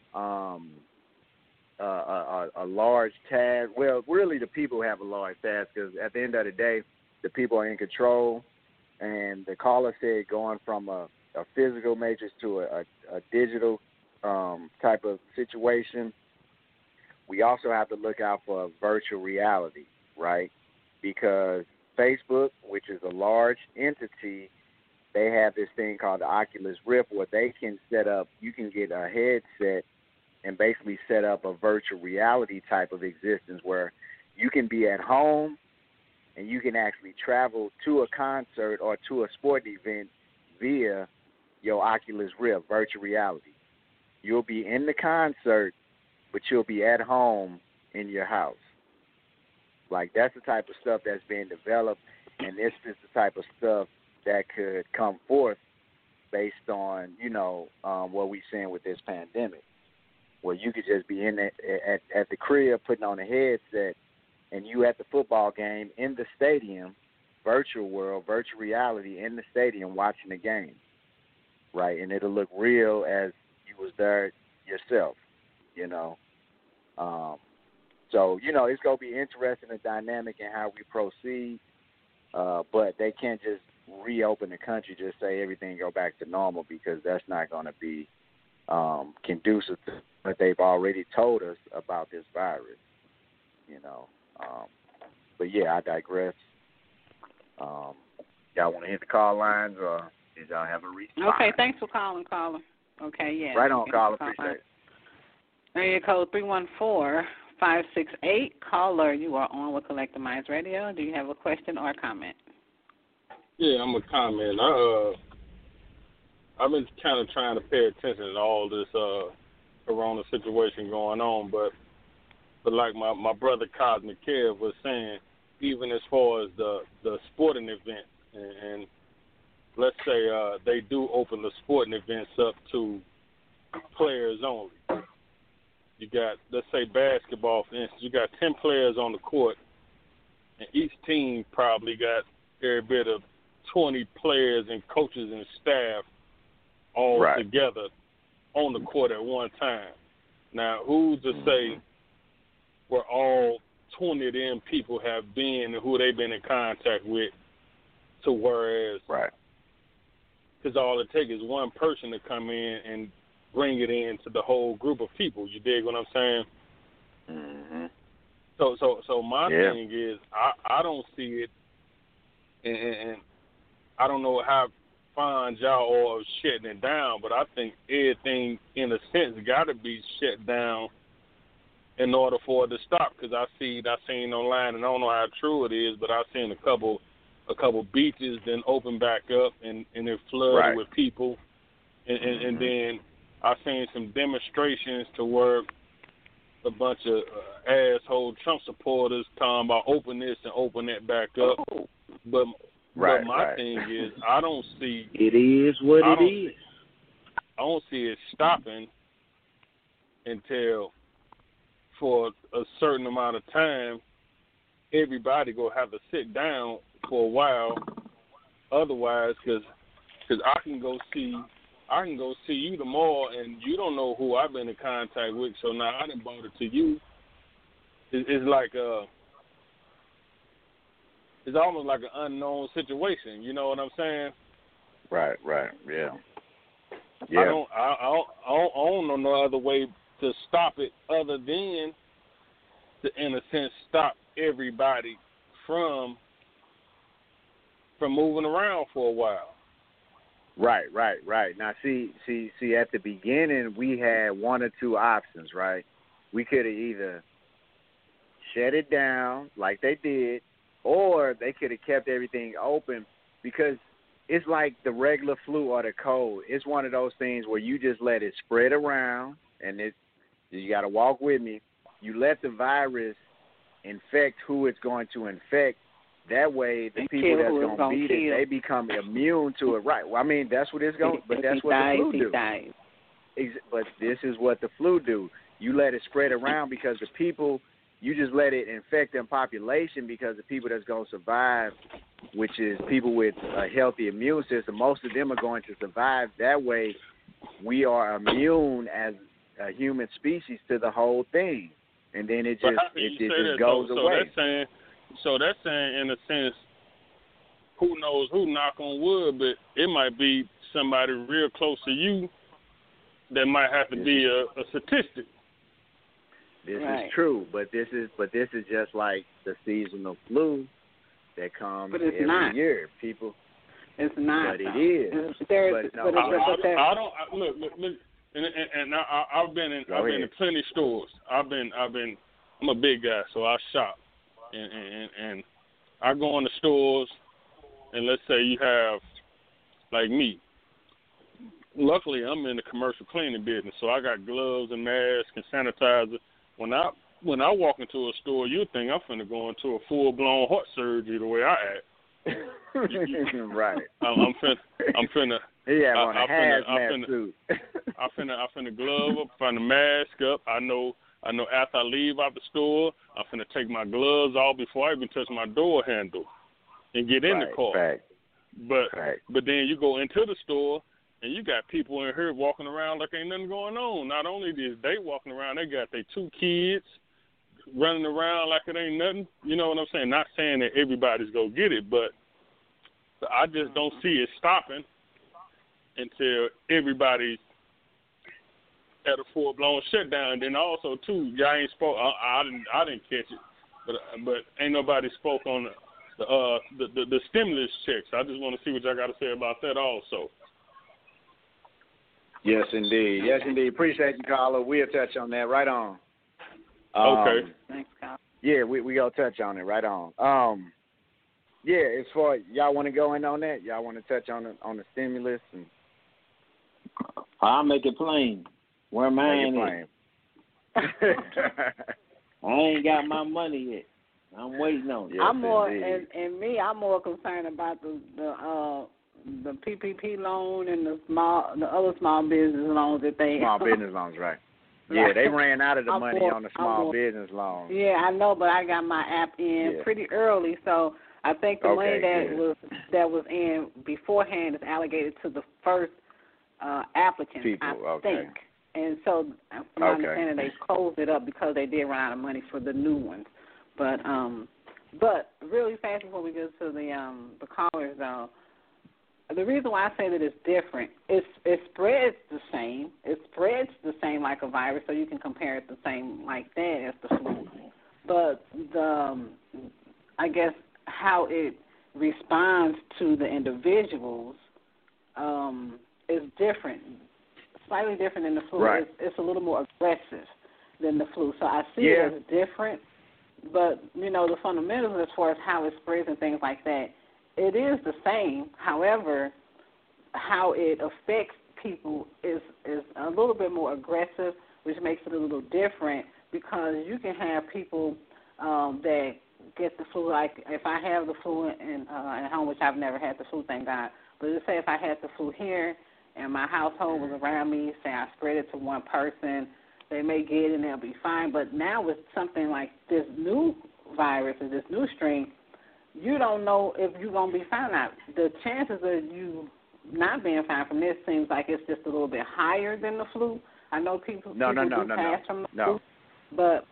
[SPEAKER 4] a large task. Well, really the people have a large task because at the end of the day, the people are in control. And the caller said going from a physical matrix to a digital type of situation, we also have to look out for virtual reality, right? Because Facebook, which is a large entity, they have this thing called the Oculus Rift where they can set up, you can get a headset and basically set up a virtual reality type of existence where you can be at home and you can actually travel to a concert or to a sporting event via your Oculus Rift, virtual reality. You'll be in the concert, but you'll be at home in your house. Like, that's the type of stuff that's being developed, and this is the type of stuff that could come forth based on, what we're seeing with this pandemic, where you could just be in at the crib putting on a headset, and you at the football game in the stadium, virtual world, virtual reality in the stadium watching the game, right? And it'll look real as you was there yourself, So, it's going to be interesting and dynamic in how we proceed, but they can't just reopen the country, just say everything go back to normal, because that's not going to be conducive to what they've already told us about this virus, But, yeah, I digress. Y'all want to hit the call lines, or did y'all have a response?
[SPEAKER 5] Okay, thanks for calling, caller. Okay, yeah.
[SPEAKER 4] Right on, caller. Appreciate it.
[SPEAKER 5] Area code 314-568. Caller, you are on with Collective Minds Radio. Do you have a question or a comment?
[SPEAKER 10] Yeah, I'm a comment. I've been kind of trying to pay attention to all this corona situation going on, but like my brother Cosmic Kev was saying, even as far as the sporting event, and let's say they do open the sporting events up to players only. You got, let's say basketball, for instance, you got 10 players on the court, and each team probably got every bit of 20 players and coaches and staff all together on the court at one time. Now, who's to say where all 20 of them people have been and who they've been in contact with, to whereas, because all it takes is one person to come in and bring it into the whole group of people. You dig what I'm saying?
[SPEAKER 4] Mm-hmm.
[SPEAKER 10] So my thing is, I don't see it, and I don't know how fond y'all are of shutting it down, but I think everything, in a sense, got to be shut down in order for it to stop. Because I seen online, and I don't know how true it is, but I've seen a couple beaches then open back up and it flooded with people, and then I seen some demonstrations to where a bunch of asshole Trump supporters talking about open this and open that back up. But my thing is, I don't see
[SPEAKER 3] it is what it is.
[SPEAKER 10] I don't see it stopping until, for a certain amount of time, everybody gonna have to sit down for a while. Otherwise, because I can go see you tomorrow, and you don't know who I've been in contact with. So now I done brought it to you. It's like it's almost like an unknown situation. You know what I'm saying?
[SPEAKER 4] Right. Yeah.
[SPEAKER 10] I don't know no other way to stop it other than to, in a sense, stop everybody from moving around for a while.
[SPEAKER 4] Right. Now, see, at the beginning, we had one or two options, right? We could have either shut it down like they did, or they could have kept everything open, because it's like the regular flu or the cold. It's one of those things where you just let it spread around, and you got to walk with me. You let the virus infect who it's going to infect. That way, the people that's going to beat it, they become immune to it. Right. Well, I mean, that's what it's going. But that's what the flu do. But this is what the flu do. You let it spread around because the people, you just let it infect their population because the people that's going to survive, which is people with a healthy immune system, most of them are going to survive. That way, we are immune as a human species to the whole thing, and then it just goes away.
[SPEAKER 10] So that's saying, in a sense, who knows who, knock on wood, but it might be somebody real close to you that might have to be a statistic.
[SPEAKER 4] This is true, but this is just like the seasonal flu that comes every year. People,
[SPEAKER 5] it's not.
[SPEAKER 4] But it is.
[SPEAKER 10] I don't look. And I've been in plenty of stores. I'm a big guy, so I shop, and I go in the stores, and let's say you have, like me. Luckily, I'm in the commercial cleaning business, so I got gloves and masks and sanitizer. When I walk into a store, you think I'm finna go into a full-blown heart surgery the way I act.
[SPEAKER 4] Right.
[SPEAKER 10] I'm finna.
[SPEAKER 4] Yeah, on a hazmat suit.
[SPEAKER 10] I finna glove up, finna mask up. I know after I leave out the store, I'm finna take my gloves off before I even touch my door handle and get in the car.
[SPEAKER 4] Right.
[SPEAKER 10] But then you go into the store and you got people in here walking around like ain't nothing going on. Not only is they walking around, they got their 2 kids running around like it ain't nothing. You know what I'm saying? Not saying that everybody's gonna get it, but I just don't see it stopping until everybody's at a full-blown shutdown. And then also, too, y'all ain't spoke. I didn't catch it, but ain't nobody spoke on the stimulus checks. I just want to see what y'all got to say about that also.
[SPEAKER 4] Yes, indeed. Appreciate you, caller. We'll touch on that. Right on.
[SPEAKER 10] Okay.
[SPEAKER 5] Thanks, Kyle.
[SPEAKER 4] Yeah, we gonna touch on it. Right on. Yeah, as far y'all want to go in on that, y'all want to touch on the stimulus and.
[SPEAKER 3] I'll make it plain. Where mine is. I ain't got my money yet. I'm waiting on it.
[SPEAKER 4] Yes,
[SPEAKER 5] I'm more concerned about the PPP loan and the other small business loans that they
[SPEAKER 4] small business loans, right? Yeah, they ran out of the money on the small business loans.
[SPEAKER 5] Yeah, I know, but I got my app in pretty early, so I think the money that was in beforehand is allocated to the first applicants. I think. And so, from my understanding, they closed it up because they did run out of money for the new ones. But really fast before we get to the callers, the reason why I say that it's different, it spreads the same. It spreads the same like a virus, so you can compare it the same like that as the flu. But I guess how it responds to the individuals is different. Slightly different than the flu.
[SPEAKER 4] Right.
[SPEAKER 5] It's a little more aggressive than the flu. So I see it as different, but, the fundamentals as far as how it spreads and things like that, it is the same. However, how it affects people is a little bit more aggressive, which makes it a little different because you can have people that get the flu. Like if I have the flu at home, which I've never had the flu, thank God, but let's say if I had the flu here, and my household was around me, say I spread it to one person, they may get it and they'll be fine. But now with something like this new virus or this new strain, you don't know if you're going to be fine or not. The chances of you not being fine from this seems like it's just a little bit higher than the flu. I know people pass from the flu, but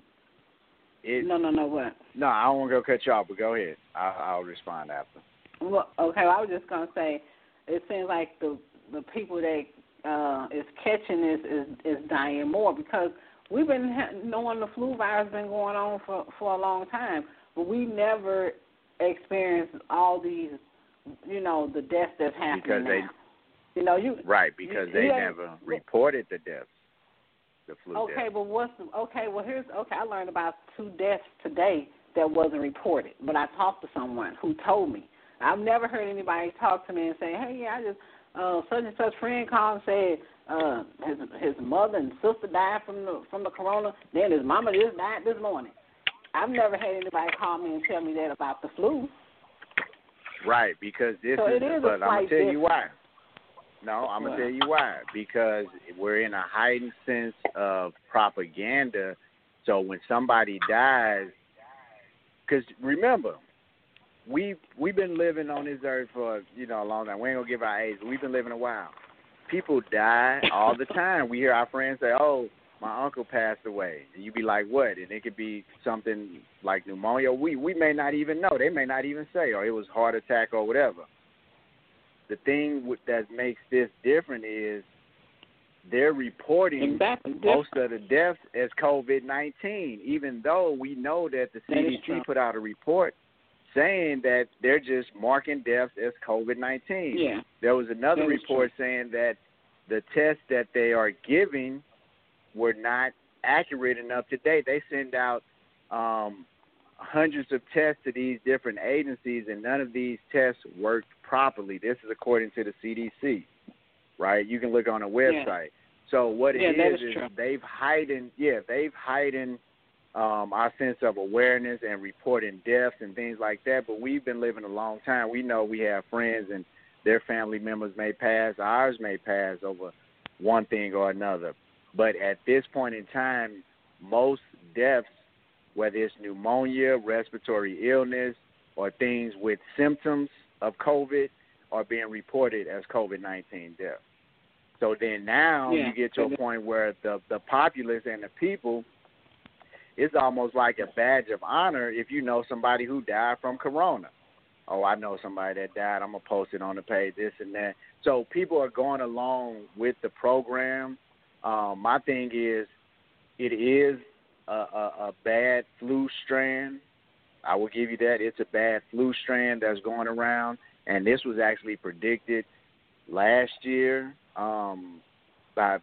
[SPEAKER 5] what?
[SPEAKER 4] No, I don't want to go cut you off, but go ahead. I'll respond after.
[SPEAKER 5] Well, okay, I was just going to say, it seems like the people that is catching this is dying more because we've been knowing the flu virus has been going on for a long time, but we never experienced all these, the deaths that's happening now.
[SPEAKER 4] Because they never reported the deaths, the flu deaths.
[SPEAKER 5] But I learned about 2 deaths today that wasn't reported, but I talked to someone who told me I've never heard anybody talk to me and say, hey, I just such and such friend called and said his mother and sister died from the corona. Then his mama just died this morning. I've never had anybody call me and tell me that about the flu.
[SPEAKER 4] Right, because this
[SPEAKER 5] so
[SPEAKER 4] is. But I'm gonna tell you why. No, I'm gonna tell you why. Because we're in a heightened sense of propaganda. So when somebody dies, because remember, we've been living on this earth for a long time. We ain't gonna give our age, but we've been living a while. People die all the time. We hear our friends say, "Oh, my uncle passed away," and you be like, "What?" And it could be something like pneumonia. We may not even know. They may not even say, or it was heart attack or whatever. The thing that makes this different is they're reporting most of the deaths as COVID-19, even though we know that the CDC put out a report saying that they're just marking deaths as COVID-19.
[SPEAKER 5] Yeah.
[SPEAKER 4] There was another report saying that the tests that they are giving were not accurate enough today. They send out hundreds of tests to these different agencies, and none of these tests worked properly. This is according to the CDC, right? You can look on a website. Yeah. So what it is they've heightened our sense of awareness and reporting deaths and things like that. But we've been living a long time. We know we have friends and their family members may pass, ours may pass over one thing or another. But at this point in time, most deaths, whether it's pneumonia, respiratory illness, or things with symptoms of COVID, are being reported as COVID-19 deaths. So then now you get to a point where the populace and the people, it's almost like a badge of honor if you know somebody who died from corona. Oh, I know somebody that died. I'm going to post it on the page, this and that. So people are going along with the program. My thing is, it is a bad flu strand. I will give you that. It's a bad flu strand that's going around, and this was actually predicted last year by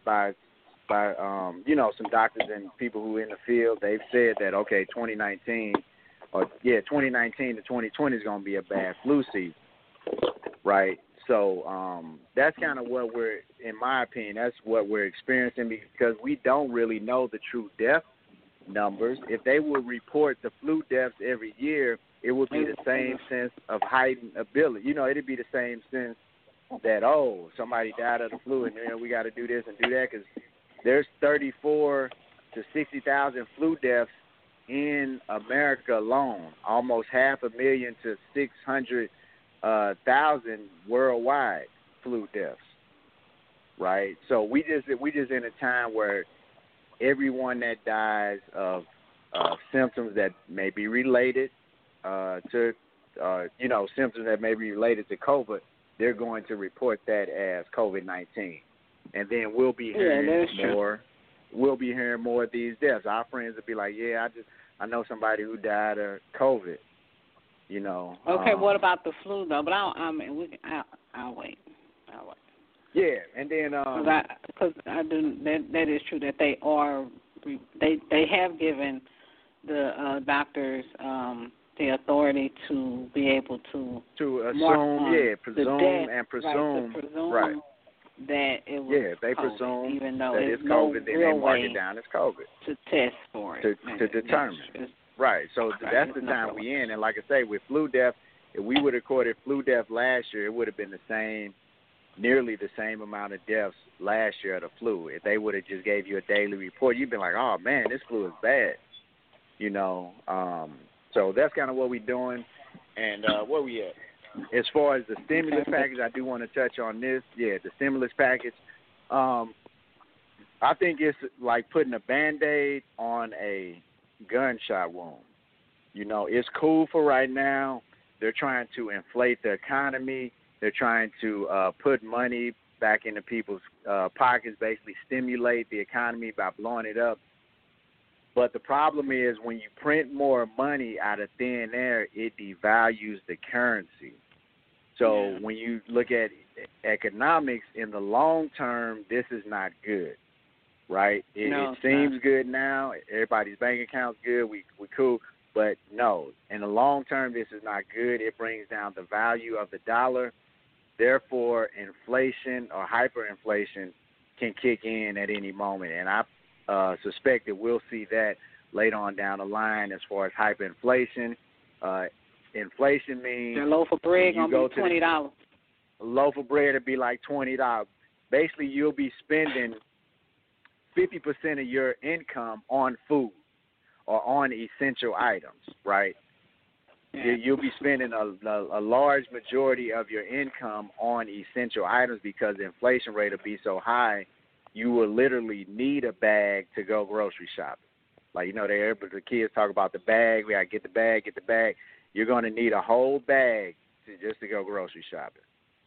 [SPEAKER 4] some doctors and people who are in the field. They've said that 2019 to 2020 is going to be a bad flu season, right? So that's kind of what we're, in my opinion, that's what we're experiencing, because we don't really know the true death numbers. If they would report the flu deaths every year, it would be the same sense of heightened ability. It'd be the same sense that, somebody died of the flu and we got to do this and do that, because there's 34 to 60,000 flu deaths in America alone, almost 500,000 to 600,000 worldwide flu deaths, right? So we just in a time where everyone that dies of symptoms that may be related to symptoms that may be related to COVID, they're going to report that as COVID-19, and then we'll be hearing more. We'll be hearing more of these deaths. Our friends will be like, I know somebody who died of COVID.
[SPEAKER 5] Okay, what about the flu though? But I'll wait.
[SPEAKER 4] Yeah, and then
[SPEAKER 5] because I do that is true that they have given the doctors the authority to be able to
[SPEAKER 4] assume, presume, right.
[SPEAKER 5] That it was
[SPEAKER 4] they
[SPEAKER 5] COVID,
[SPEAKER 4] presume
[SPEAKER 5] even though
[SPEAKER 4] that it's COVID, then they mark it down as COVID
[SPEAKER 5] to test for it
[SPEAKER 4] to determine. Right, so that's the time we in, and like I say, with flu death, if we would have recorded flu death last year, it would have been nearly the same amount of deaths last year of the flu. If they would have just gave you a daily report, you'd been like, oh man, this flu is bad, So that's kind of what we're doing, and where we at? As far as the stimulus package, I do want to touch on this. Yeah, the stimulus package. I think it's like putting a Band-Aid on a gunshot wound. It's cool for right now. They're trying to inflate the economy. They're trying to put money back into people's pockets, basically stimulate the economy by blowing it up. But the problem is when you print more money out of thin air, it devalues the currency. So when you look at economics in the long term, this is not good, right? It seems good now. Everybody's bank account's good. We cool. But no, in the long term, this is not good. It brings down the value of the dollar. Therefore, inflation or hyperinflation can kick in at any moment. And I suspect that we'll see that later on down the line as far as hyperinflation. Inflation means
[SPEAKER 5] a loaf of bread going to be $20.
[SPEAKER 4] A loaf of bread would be like $20. Basically, you'll be spending 50% of your income on food or on essential items, right? Yeah. You'll be spending a large majority of your income on essential items because the inflation rate will be so high, you will literally need a bag to go grocery shopping. Like, the kids talk about the bag. We got to get the bag. You're going to need a whole bag just to go grocery shopping.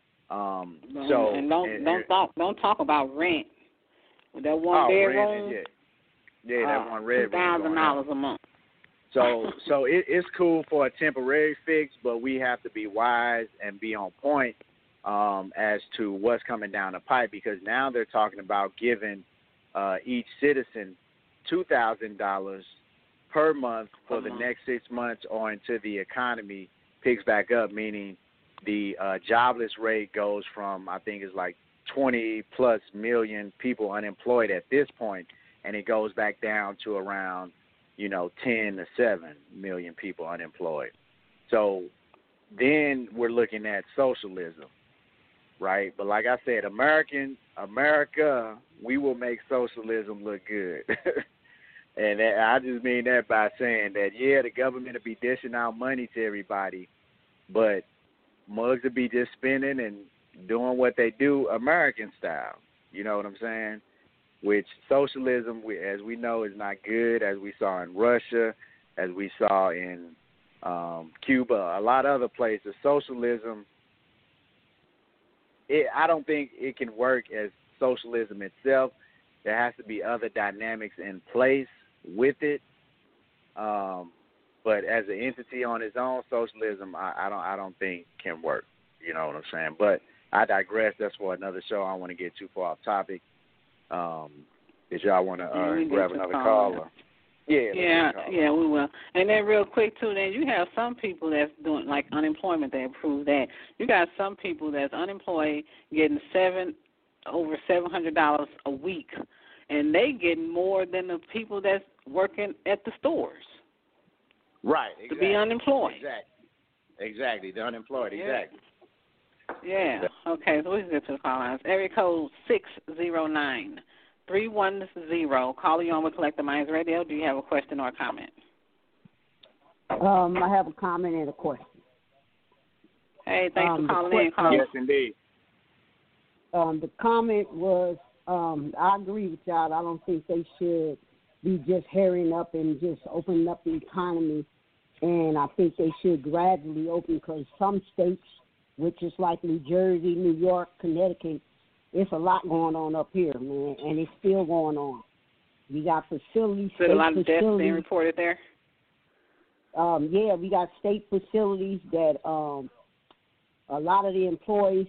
[SPEAKER 5] Don't talk about rent. That one bedroom.
[SPEAKER 4] That one red
[SPEAKER 5] $2,000 a month.
[SPEAKER 4] So it's cool for a temporary fix, but we have to be wise and be on point as to what's coming down the pipe, because now they're talking about giving each citizen $2,000 per month for the next 6 months or until the economy picks back up, meaning the jobless rate goes from, I think it's like 20-plus million people unemployed at this point, and it goes back down to around 10 to 7 million people unemployed. So then we're looking at socialism, right? But like I said, America, we will make socialism look good. And I just mean that by saying that, the government will be dishing out money to everybody, but mugs will be just spending and doing what they do American style. You know what I'm saying? Which socialism, as we know, is not good, as we saw in Russia, as we saw in Cuba, a lot of other places. Socialism, I don't think it can work as socialism itself. There has to be other dynamics in place with it. But as an entity on its own, socialism, I don't think can work. You know what I'm saying? But I digress. That's for another show. I don't want to get too far off topic. If y'all want to grab another caller. Yeah,
[SPEAKER 5] we will. And then real quick, too, then you have some people that's doing, like, unemployment that proves that. You got some people that's unemployed getting over $700 a week, and they getting more than the people that's working at the stores.
[SPEAKER 4] Right, exactly.
[SPEAKER 5] To be unemployed.
[SPEAKER 4] Exactly, the unemployed, exactly.
[SPEAKER 5] Yeah. Okay, so we can get to the call lines. Area code 609-310. Call you on with Collective Minds Radio. Do you have a question or a comment?
[SPEAKER 8] I have a comment and a question.
[SPEAKER 5] Hey, thanks for calling in.
[SPEAKER 4] Yes, indeed.
[SPEAKER 8] The comment was, I agree with y'all. I don't think they should be just hurrying up and just opening up the economy. And I think they should gradually open, because some states, which is like New Jersey, New York, Connecticut, it's a lot going on up here, man, and it's still going on. We got facilities.
[SPEAKER 5] So a lot of deaths being reported there?
[SPEAKER 8] We got state facilities that a lot of the employees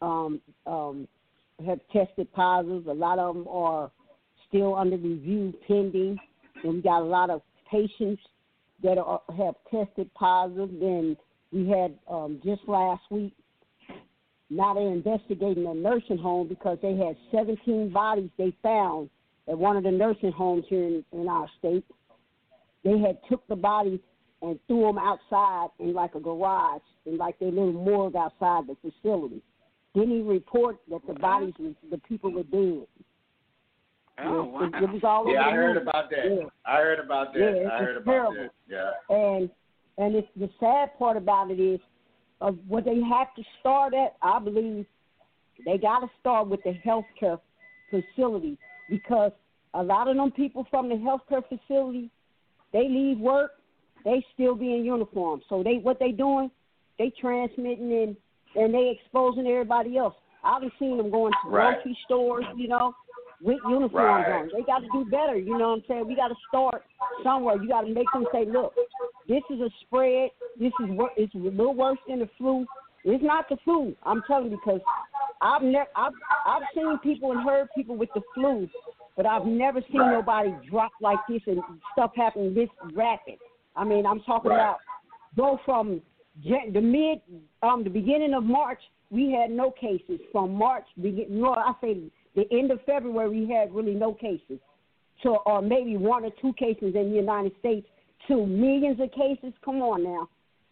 [SPEAKER 8] have tested positive. A lot of them are still under review, pending. And we got a lot of patients that have tested positive. Then we had just last week, now they're investigating a nursing home because they had 17 bodies they found at one of the nursing homes here in our state. They had took the bodies and threw them outside in like a garage, in like their little morgue outside the facility. Didn't even report that the bodies, the people were dead.
[SPEAKER 5] Oh, wow.
[SPEAKER 8] It was all over
[SPEAKER 4] I heard about that.
[SPEAKER 8] Yeah.
[SPEAKER 4] I heard about that.
[SPEAKER 8] Yeah, it's terrible.
[SPEAKER 4] Yeah.
[SPEAKER 8] And it's the sad part about it is, what they have to start at, I believe, they got to start with the healthcare facility, because a lot of them people from the healthcare facility, they leave work, they still be in uniform. So what they doing, they transmitting and they exposing everybody else. I've seen them going to grocery stores, with uniforms on. They got to do better, you know what I'm saying? We got to start somewhere. You got to make them say, look, this is a spread. It's a little worse than the flu. It's not the flu, I'm telling you, because I've seen people and heard people with the flu, but I've never seen nobody drop like this and stuff happen this rapid. I mean, I'm talking about go from the beginning of March, we had no cases. From March, I say the end of February, we had really no cases. So, or maybe 1 or 2 cases in the United States to millions of cases. Come on now.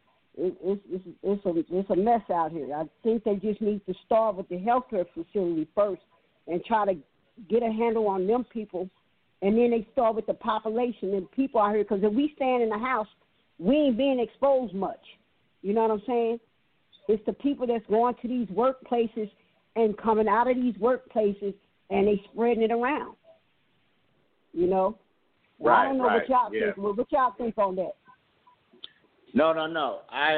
[SPEAKER 8] It's a mess out here. I think they just need to start with the healthcare facility first and try to get a handle on them people, and then they start with the population and people out here. Because if we stand in the house, we ain't being exposed much. You know what I'm saying? It's the people that's going to these workplaces and coming out of these workplaces and they spreading it around. You know? Well, I don't know what y'all think. Well, what y'all think on that?
[SPEAKER 4] No.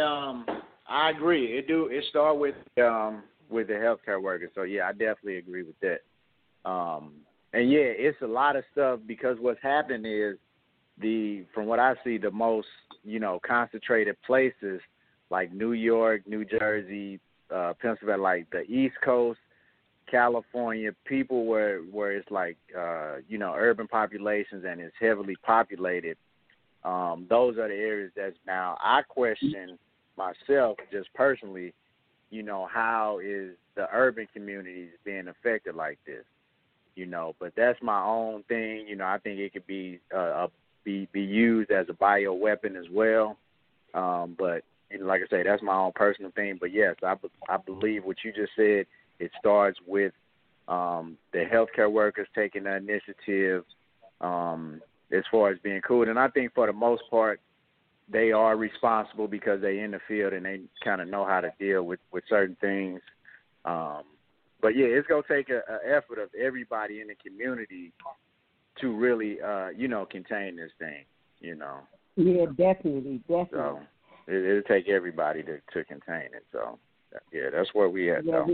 [SPEAKER 4] I agree. It start with the healthcare workers. So yeah, I definitely agree with that. And yeah, it's a lot of stuff because what's happened is from what I see, the most, concentrated places like New York, New Jersey, Pennsylvania, like the East Coast, California, people where it's like, urban populations and it's heavily populated. Those are the areas that's now I question myself just personally, how is the urban communities being affected like this? But that's my own thing. I think it could be used as a bioweapon as well. But like I say, that's my own personal thing. But yes, I believe what you just said. It starts with the healthcare workers taking the initiative as far as being cool. And I think for the most part, they are responsible because they're in the field and they kind of know how to deal with certain things. But yeah, it's gonna take an effort of everybody in the community to really, contain this thing.
[SPEAKER 8] Yeah, definitely.
[SPEAKER 4] So it'll take everybody to contain it. So yeah, that's where we at though.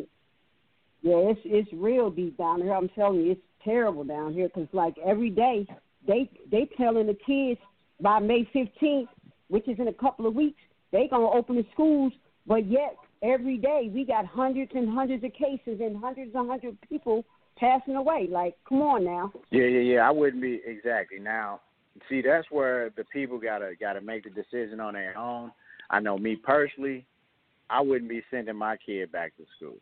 [SPEAKER 8] Yeah, it's real deep down here. I'm telling you, it's terrible down here because like every day they telling the kids by May 15th, which is in a couple of weeks, they gonna open the schools, but yet. Every day we got hundreds and hundreds of cases and hundreds of people passing away. Like, come on now.
[SPEAKER 4] Yeah. I wouldn't be exactly. Now, see, that's where the people gotta make the decision on their own. I know me personally, I wouldn't be sending my kid back to school.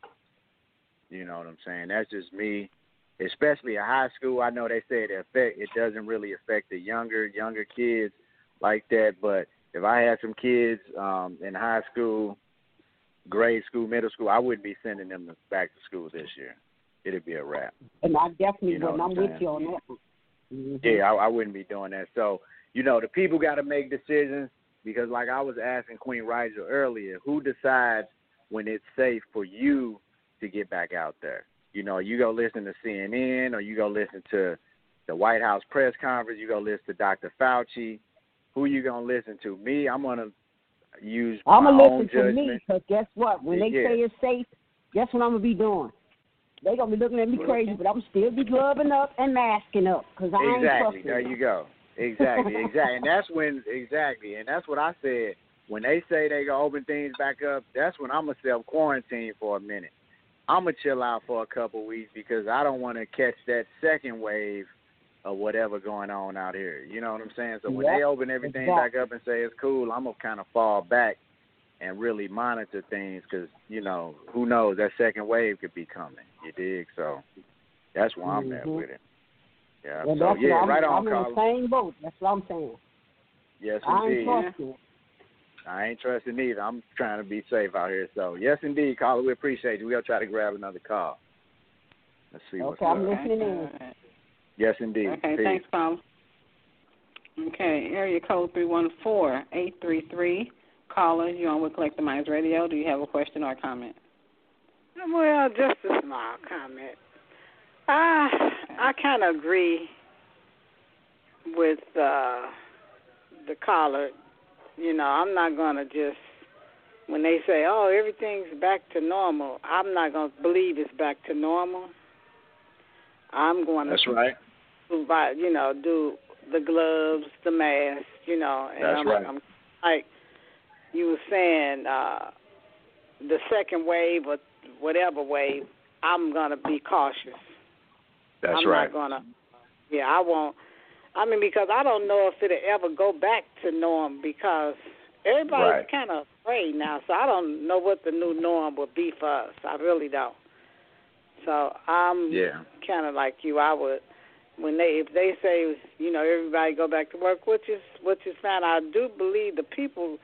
[SPEAKER 4] You know what I'm saying? That's just me. Especially at high school, I know they say it doesn't really affect the younger kids like that. But if I had some kids in high school, grade school, middle school, I wouldn't be sending them back to school this year. It'd be a wrap.
[SPEAKER 8] And I definitely wouldn't. I'm with you on that.
[SPEAKER 4] Mm-hmm. Yeah, I wouldn't be doing that. So, the people got to make decisions because like I was asking Queen Rigel earlier, who decides when it's safe for you to get back out there? You go listen to CNN or you go listen to the White House press conference, you go listen to Dr. Fauci. Who you going to listen to? Me, I'm going to use my own judgment.
[SPEAKER 8] To me, because guess what? When they say it's safe, guess what I'm going to be doing? They're going to be looking at me crazy, but I'm still be gloving up and masking up because I ain't trusting.
[SPEAKER 4] There you go. Exactly. And that's and that's what I said. When they say they going to open things back up, that's when I'm going to self-quarantine for a minute. I'm going to chill out for a couple weeks because I don't want to catch that second wave of whatever going on out here. You know what I'm saying? So when they open everything back up and say it's cool, I'm going to kind of fall back and really monitor things because, who knows, that second wave could be coming. You dig? So that's where I'm at with it. Yeah,
[SPEAKER 8] well,
[SPEAKER 4] so yeah, right on,
[SPEAKER 8] I'm in the same boat. That's what I'm saying.
[SPEAKER 4] Yes,
[SPEAKER 8] I
[SPEAKER 4] indeed.
[SPEAKER 8] ain't trusting.
[SPEAKER 4] I ain't trusting either. I'm trying to be safe out here. So yes, indeed, caller, we appreciate you. We're going to try to grab another call. Let's see what's up.
[SPEAKER 8] Okay, I'm listening in.
[SPEAKER 4] Yes, indeed.
[SPEAKER 5] Okay,
[SPEAKER 4] Peace.
[SPEAKER 5] thanks, Paul. Okay, area code 314-833. Caller, you're on with Collective Minds Radio. Do you have a question or a comment?
[SPEAKER 11] Well, just a small comment. I kind of agree with the caller. I'm not going to just, when they say, oh, everything's back to normal, I'm not going to believe it's back to normal. I'm going to.
[SPEAKER 4] That's right.
[SPEAKER 11] Provide, do the gloves, the mask, and
[SPEAKER 4] That's right.
[SPEAKER 11] I'm like you were saying, the second wave or whatever wave, I'm gonna be cautious.
[SPEAKER 4] That's
[SPEAKER 11] I'm
[SPEAKER 4] right.
[SPEAKER 11] not gonna. Yeah, I won't. I mean, because I don't know if it'll ever go back to norm because everybody's kind of afraid now. So I don't know what the new norm will be for us. I really don't. So I'm kind of like you. I would, if they say, you know, everybody go back to work, which is fine. I do believe the people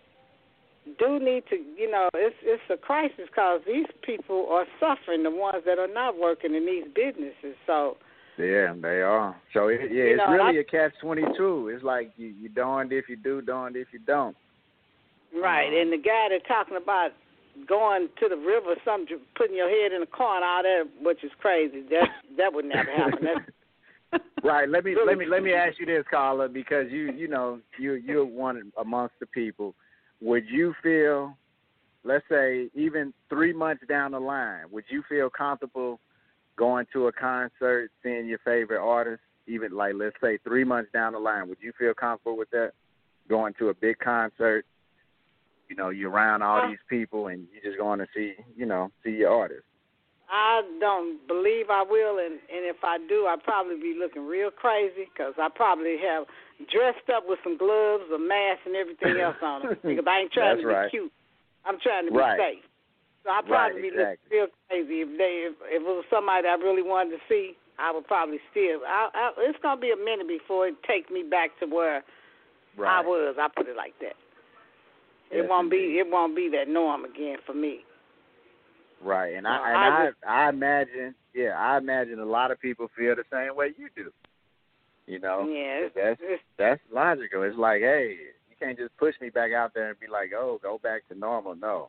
[SPEAKER 11] do need to, you know, it's a crisis because these people are suffering, the ones that are not working in these businesses. So.
[SPEAKER 4] Yeah, they are. So it's really a catch-22. It's like you darned if you do, darned if you don't.
[SPEAKER 11] Right, and the guy that's talking about going to the river, putting your head in a car and all that, which is crazy. That would never happen.
[SPEAKER 4] Right. Let me ask you this, Carla, because you're one amongst the people. Would you feel, let's say, even 3 months down the line, would you feel comfortable going to a concert, seeing your favorite artist, even like, let's say 3 months down the line, would you feel comfortable with that? Going to a big concert, you know, you're around all these people and you're just going to see your artist.
[SPEAKER 11] I don't believe I will, and if I do, I'd probably be looking real crazy because I probably have dressed up with some gloves, a mask, and everything else on them because I ain't trying to be cute. I'm trying to be safe. So I'd probably be looking real crazy. If it was somebody I really wanted to see, I would probably still. It's gonna be a minute before it takes me back to where I was. I put it like that. Yes, it won't be that norm again for me.
[SPEAKER 4] Right, and I imagine a lot of people feel the same way you do. You know, that's logical. It's like, hey, you can't just push me back out there and be like, oh, go back to normal. No.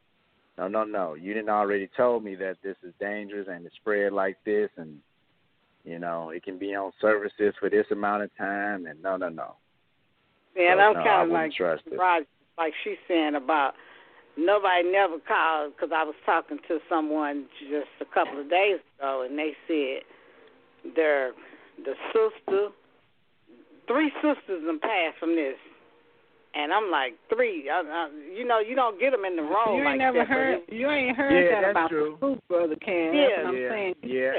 [SPEAKER 4] You didn't already told me that this is dangerous and it's spread like this, and you know it can be on services for this amount of time. And no.
[SPEAKER 11] Yeah, and I'm kind of like Roger, like she's saying about nobody never called because I was talking to someone just a couple of days ago, and they said three sisters have passed from this. And I'm like, 3. You know, you don't get them in the row
[SPEAKER 5] you
[SPEAKER 11] like
[SPEAKER 5] ain't
[SPEAKER 11] that.
[SPEAKER 5] You ain't heard that about
[SPEAKER 4] true.
[SPEAKER 5] the food, Brother Ken.
[SPEAKER 11] Yeah,
[SPEAKER 5] that's what I'm saying.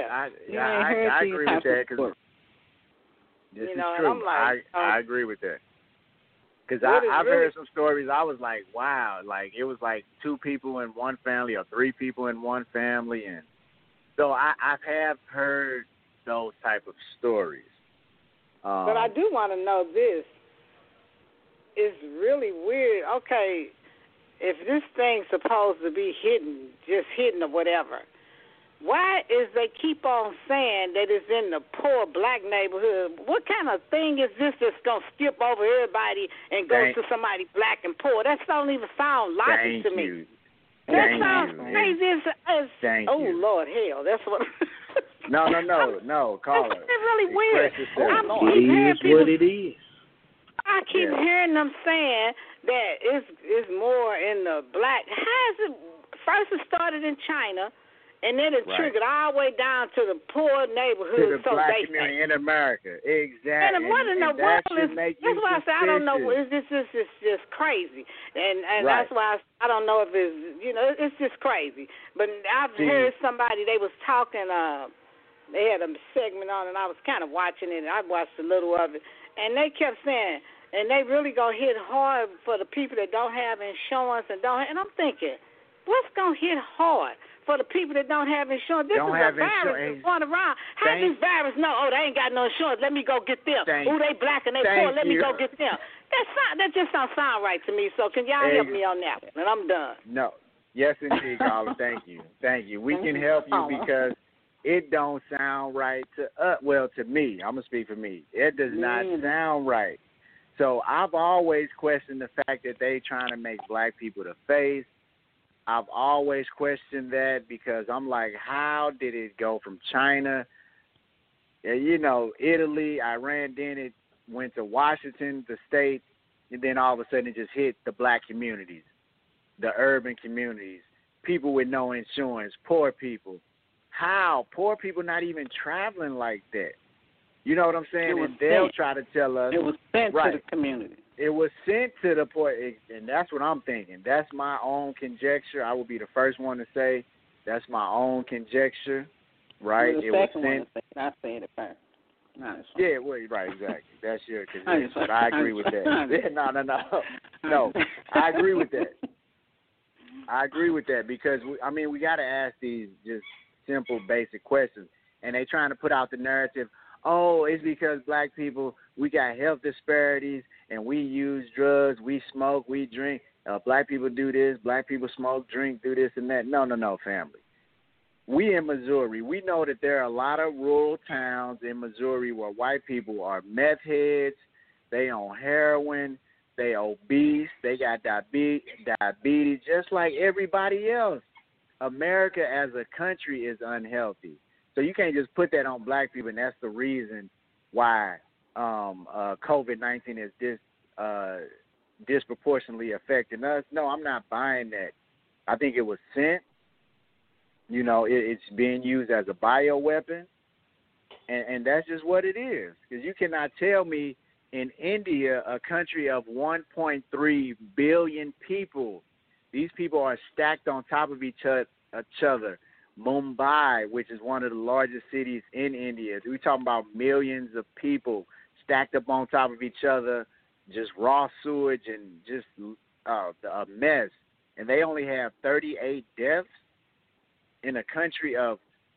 [SPEAKER 4] I agree with that because this is true.
[SPEAKER 11] And I'm like,
[SPEAKER 4] I agree with that. Because I've heard some stories. I was like, wow, like it was like 2 people in one family or 3 people in one family, and so I have heard those type of stories.
[SPEAKER 11] But I do want to know this. It's really weird. Okay, if this thing's supposed to be hidden or whatever, why is they keep on saying that it's in the poor black neighborhood? What kind of thing is this that's going to skip over everybody and go to somebody black and poor? That don't even sound logical to me. That sounds crazy as Lord, hell, that's what...
[SPEAKER 4] No, Carla.
[SPEAKER 11] It's really weird.
[SPEAKER 3] It is what it is.
[SPEAKER 11] I keep hearing them saying that it's more in the black. First it started in China, and then it triggered all the way down to the poor neighborhood.
[SPEAKER 4] To the black community in America. Exactly.
[SPEAKER 11] And what in the world is, that's why I say I don't know. This is just crazy. And that's why I don't know if it's just crazy. But I've heard somebody, they was talking, they had a segment on, and I was kind of watching it, and I watched a little of it. And they kept saying, and they really gonna hit hard for the people that don't have insurance and I'm thinking, what's gonna hit hard for the people that don't have insurance? This is a virus that's going around. How does this virus know? Oh, they ain't got no insurance. Let me go get them. They black and they poor. Let me go get them. That just don't sound right to me. So can y'all help me on that one? And I'm done.
[SPEAKER 4] No. Yes, indeed, Carla. Thank you. We can help you because it don't sound right to to me. I'm going to speak for me. It does not sound right. So I've always questioned the fact that they trying to make black people the face. I've always questioned that because I'm like, how did it go from China, Italy, Iran, then it went to Washington, the state, and then all of a sudden it just hit the black communities, the urban communities, people with no insurance, poor people. How? Poor people not even traveling like that. You know what I'm saying? And they'll try to tell us.
[SPEAKER 5] It was sent to the community.
[SPEAKER 4] It was sent to the poor, and that's what I'm thinking. That's my own conjecture. I will be the first one to say that's my own conjecture, right?
[SPEAKER 5] It was sent. I said it first.
[SPEAKER 4] Yeah, well, right, exactly. That's your conviction. But I agree with that. No. I agree with that. I agree with that because, we got to ask these just simple, basic questions. And they trying to put out the narrative, it's because black people, we got health disparities and we use drugs, we smoke, we drink. Black people do this, black people smoke, drink, do this and that. No, family. We in Missouri, we know that there are a lot of rural towns in Missouri where white people are meth heads, they on heroin, they obese, they got diabetes, just like everybody else. America as a country is unhealthy. So you can't just put that on black people, and that's the reason why COVID-19 is disproportionately affecting us. No, I'm not buying that. I think it was sent. It's being used as a bioweapon, and that's just what it is. Because you cannot tell me in India, a country of 1.3 billion people, these people are stacked on top of each other. Mumbai, which is one of the largest cities in India, we're talking about millions of people stacked up on top of each other, just raw sewage and just a mess. And they only have 38 deaths in a country of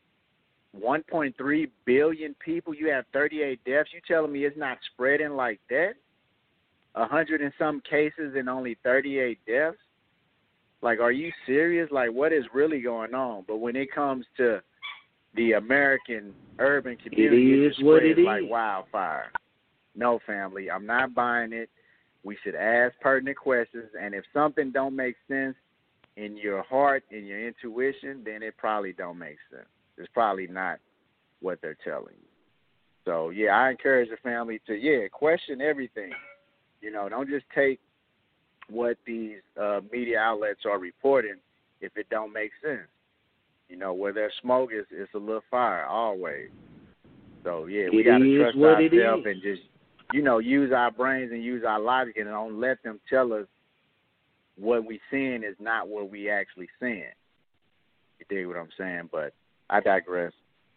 [SPEAKER 4] 1.3 billion people. You have 38 deaths. You telling me it's not spreading like that? 100 and some cases and only 38 deaths? Like, are you serious? Like, what is really going on? But when it comes to the American urban community, it spreads like wildfire. No, family, I'm not buying it. We should ask pertinent questions, and if something don't make sense in your heart, in your intuition, then it probably don't make sense. It's probably not what they're telling you. So, I encourage the family to, question everything. Don't just take what these media outlets are reporting if it don't make sense. Where there's smoke, it's a little fire always. So, we got to trust ourselves and just, use our brains and use our logic and don't let them tell us what we seeing is not what we actually seeing. You dig what I'm saying? But I digress.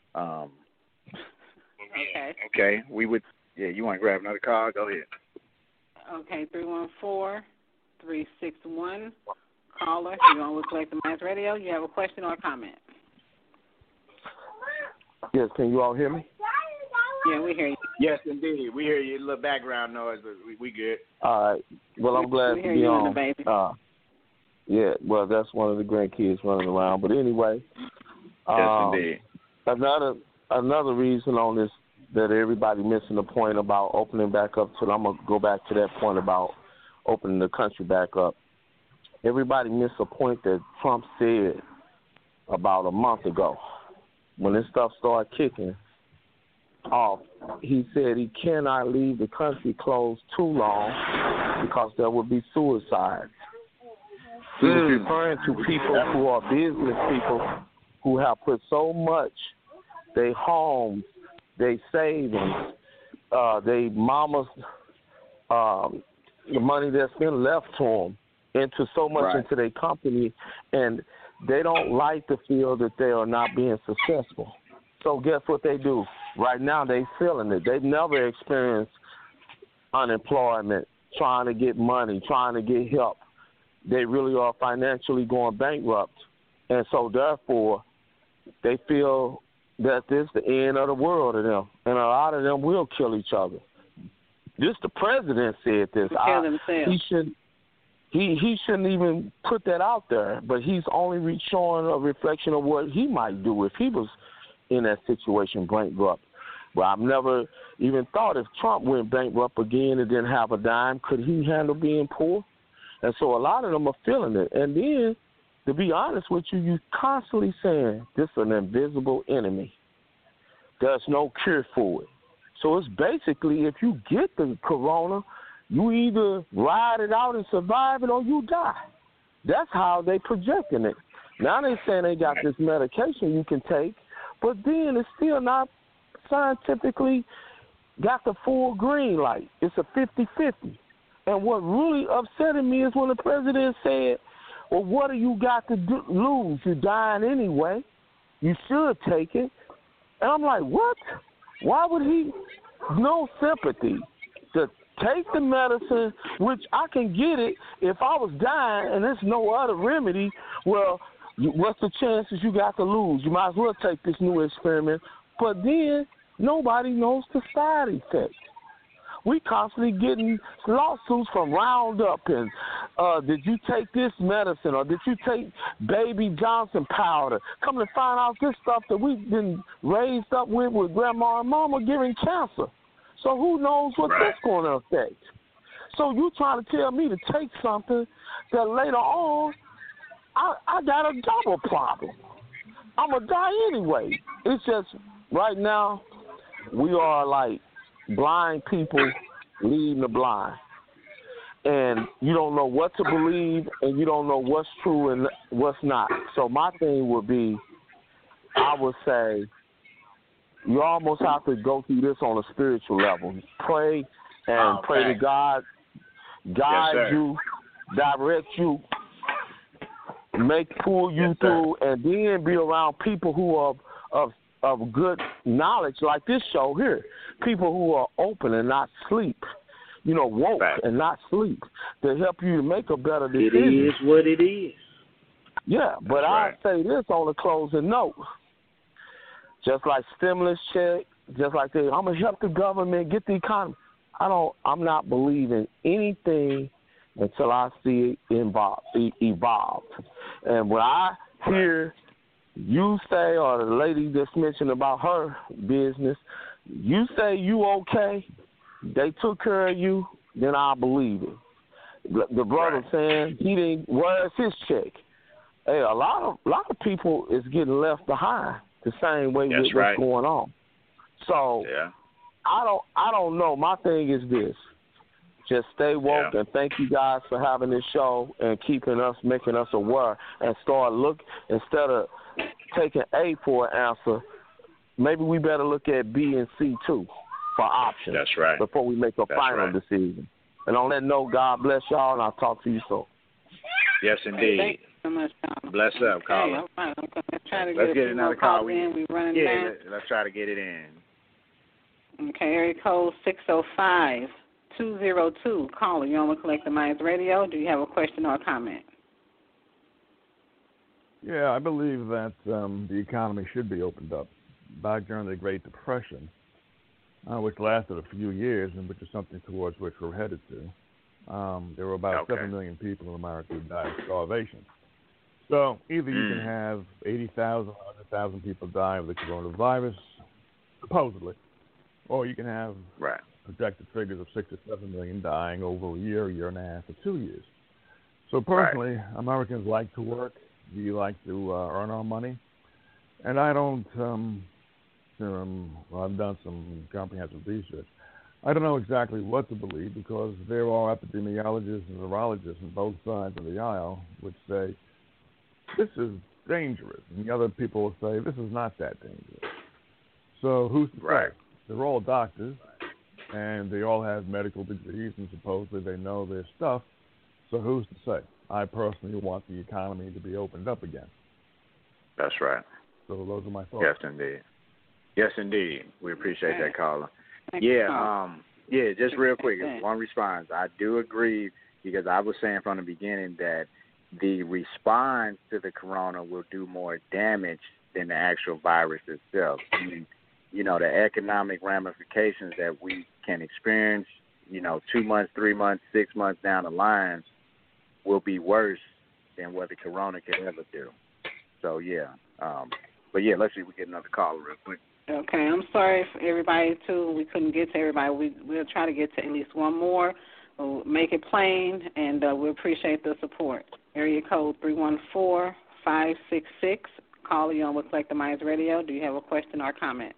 [SPEAKER 4] Okay. We would. You want to grab another call? Go ahead.
[SPEAKER 5] Okay. 314-361. Caller, you on with Collective Minds Radio? You have a question or a comment?
[SPEAKER 12] Yes. Can you all hear me?
[SPEAKER 5] Yeah, we hear you.
[SPEAKER 4] Yes, indeed. We hear you. A little background noise, but we good.
[SPEAKER 12] All right. Well, I'm glad to be on. Well, that's one of the grandkids running around. But anyway,
[SPEAKER 4] yes, indeed.
[SPEAKER 12] Another reason on this that everybody missing the point about opening back up. So I'm gonna go back to that point about opening the country back up. Everybody missed a point that Trump said about a month ago when this stuff started kicking off. He said he cannot leave the country closed too long because there would be suicides. He was referring to people who are business people who have put so much, their homes, their savings, their mama's, the money that's been left to them into so much into their company, and they don't like to feel that they are not being successful. So guess what they do? Right now they feeling it. They've never experienced unemployment, trying to get money, trying to get help. They really are financially going bankrupt. And so therefore they feel that this is the end of the world to them. And a lot of them will kill each other. The president said this. He shouldn't even put that out there, but he's only showing a reflection of what he might do if he was in that situation bankrupt. Well, I've never even thought if Trump went bankrupt again and didn't have a dime, could he handle being poor? And so a lot of them are feeling it. And then, to be honest with you, you're constantly saying this is an invisible enemy. There's no cure for it. So it's basically if you get the corona, you either ride it out and survive it or you die. That's how they projecting it. Now they saying they got this medication you can take, but then it's still not scientifically got the full green light. It's a 50-50. And what really upsetting me is when the president said, well, what do you got to lose? You're dying anyway. You should take it. And I'm like, what? Why would he? No sympathy to take the medicine, which I can get it if I was dying and there's no other remedy. Well, what's the chances you got to lose? You might as well take this new experiment. But then nobody knows the side effects. We constantly getting lawsuits from Roundup and did you take this medicine or did you take Baby Johnson powder? Come to find out this stuff that we've been raised up with grandma and mama giving cancer. So who knows what that's going to affect? So you trying to tell me to take something that later on I got a double problem. I'm going to die anyway. It's just right now we are like blind people leading the blind. And you don't know what to believe and you don't know what's true and what's not. So my thing would be, I would say, you almost have to go through this on a spiritual level. Pray and pray to God, guide you, direct you, pull you through, and then be around people who are of good knowledge, like this show here. People who are open and not sleep, woke and not sleep, to help you to make a better decision.
[SPEAKER 3] It is what it is.
[SPEAKER 12] Yeah, but I'll say this on a closing note. Just like stimulus check, just like I'm going to help the government get the economy. I'm not believing anything until I see it evolve. And when I hear you say, or the lady just mentioned about her business, you say you okay, they took care of you, then I believe it. The brother saying he didn't, where's his check? Hey, a lot of people is getting left behind the same way with what's going on. So I don't know. My thing is this. Just stay woke and thank you guys for having this show and making us aware and start instead of taking A for an answer, maybe we better look at B and C too for options.
[SPEAKER 4] That's right.
[SPEAKER 12] Before we make a final decision. And on that note, God bless y'all, and I'll talk to you soon.
[SPEAKER 4] Yes, indeed.
[SPEAKER 5] Thank you so much, Tom.
[SPEAKER 4] Bless up, caller. Let's get another call. Let's try to get it in.
[SPEAKER 5] Okay, area code 605-202. Caller, you're on with Collective Minds Radio. Do you have a question or a comment?
[SPEAKER 1] Yeah, I believe that the economy should be opened up. Back during the Great Depression, which lasted a few years and which is something towards which we're headed to, there were about 7 million people in America who died of starvation. So either you can have 80,000, 100,000 people die of the coronavirus, supposedly, or you can have projected figures of 6 to 7 million dying over a year and a half, or 2 years. So personally, Americans like to work. We like to earn our money. And I don't, I've done some comprehensive research. I don't know exactly what to believe because there are epidemiologists and virologists on both sides of the aisle which say, this is dangerous. And the other people will say, this is not that dangerous. So who's to say? They're all doctors, and they all have medical degrees, and supposedly they know their stuff. So who's to say? I personally want the economy to be opened up again.
[SPEAKER 4] That's right.
[SPEAKER 1] So those are my thoughts.
[SPEAKER 4] Yes, indeed. Yes, indeed. We appreciate that, caller. Just real quick, one response. I do agree because I was saying from the beginning that the response to the corona will do more damage than the actual virus itself. The economic ramifications that we can experience, 2 months, 3 months, 6 months down the line will be worse than what the corona can ever do. So, let's see if we get another caller real quick.
[SPEAKER 5] Okay, I'm sorry for everybody, too. We couldn't get to everybody. We'll try to get to at least one more. We'll make it plain, and we appreciate the support. Area code 314-566. Caller, you on with Collective Minds Radio. Do you have a question or comment?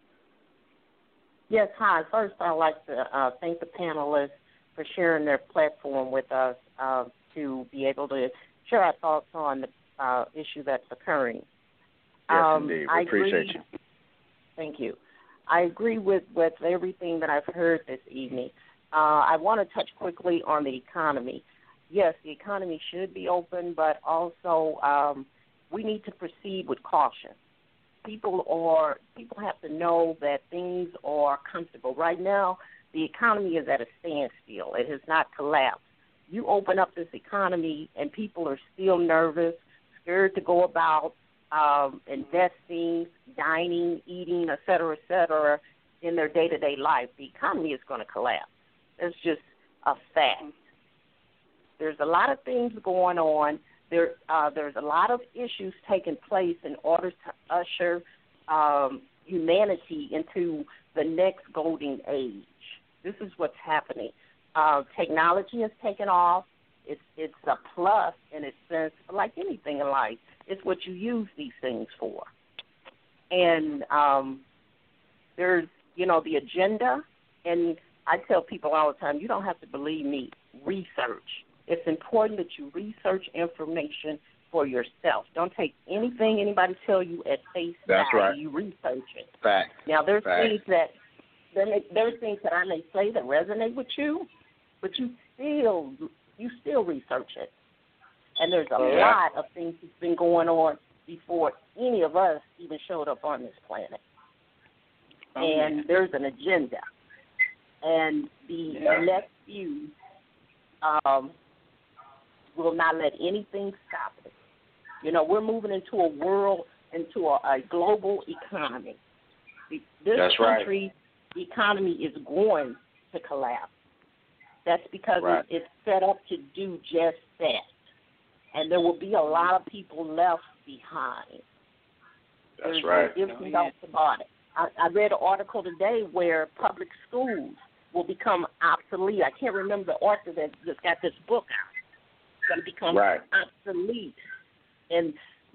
[SPEAKER 13] Yes, hi. First, I'd like to thank the panelists for sharing their platform with us to be able to share our thoughts on the issue that's occurring.
[SPEAKER 4] Yes, indeed. We appreciate you.
[SPEAKER 13] Thank you. I agree with everything that I've heard this evening. I want to touch quickly on the economy. Yes, the economy should be open, but also we need to proceed with caution. People have to know that things are comfortable. Right now, the economy is at a standstill. It has not collapsed. You open up this economy and people are still nervous, scared to go about investing, dining, eating, et cetera, in their day-to-day life. The economy is going to collapse. It's just a fact. There's a lot of things going on. There's a lot of issues taking place in order to usher humanity into the next golden age. This is what's happening. Technology has taken off. It's a plus in its sense, like anything in life. It's what you use these things for. And there's, the agenda. And I tell people all the time, you don't have to believe me. Research. It's important that you research information for yourself. Don't take anything anybody tell you at face value.
[SPEAKER 4] That's right.
[SPEAKER 13] You research it.
[SPEAKER 4] Fact.
[SPEAKER 13] Now, there's
[SPEAKER 4] Fact.
[SPEAKER 13] things that I may say that resonate with you, but you still research it. And there's a lot of things that's been going on before any of us even showed up on this planet. And there's an agenda. And the next few will not let anything stop it. We're moving into a world, into a global economy. This country economy is going to collapse. That's because it's set up to do just that. And there will be a lot of people left behind.
[SPEAKER 4] That's right.
[SPEAKER 13] There's no doubt about it. I read an article today where public schools will become obsolete. I can't remember the author that just got this book out. It's going to become obsolete. And,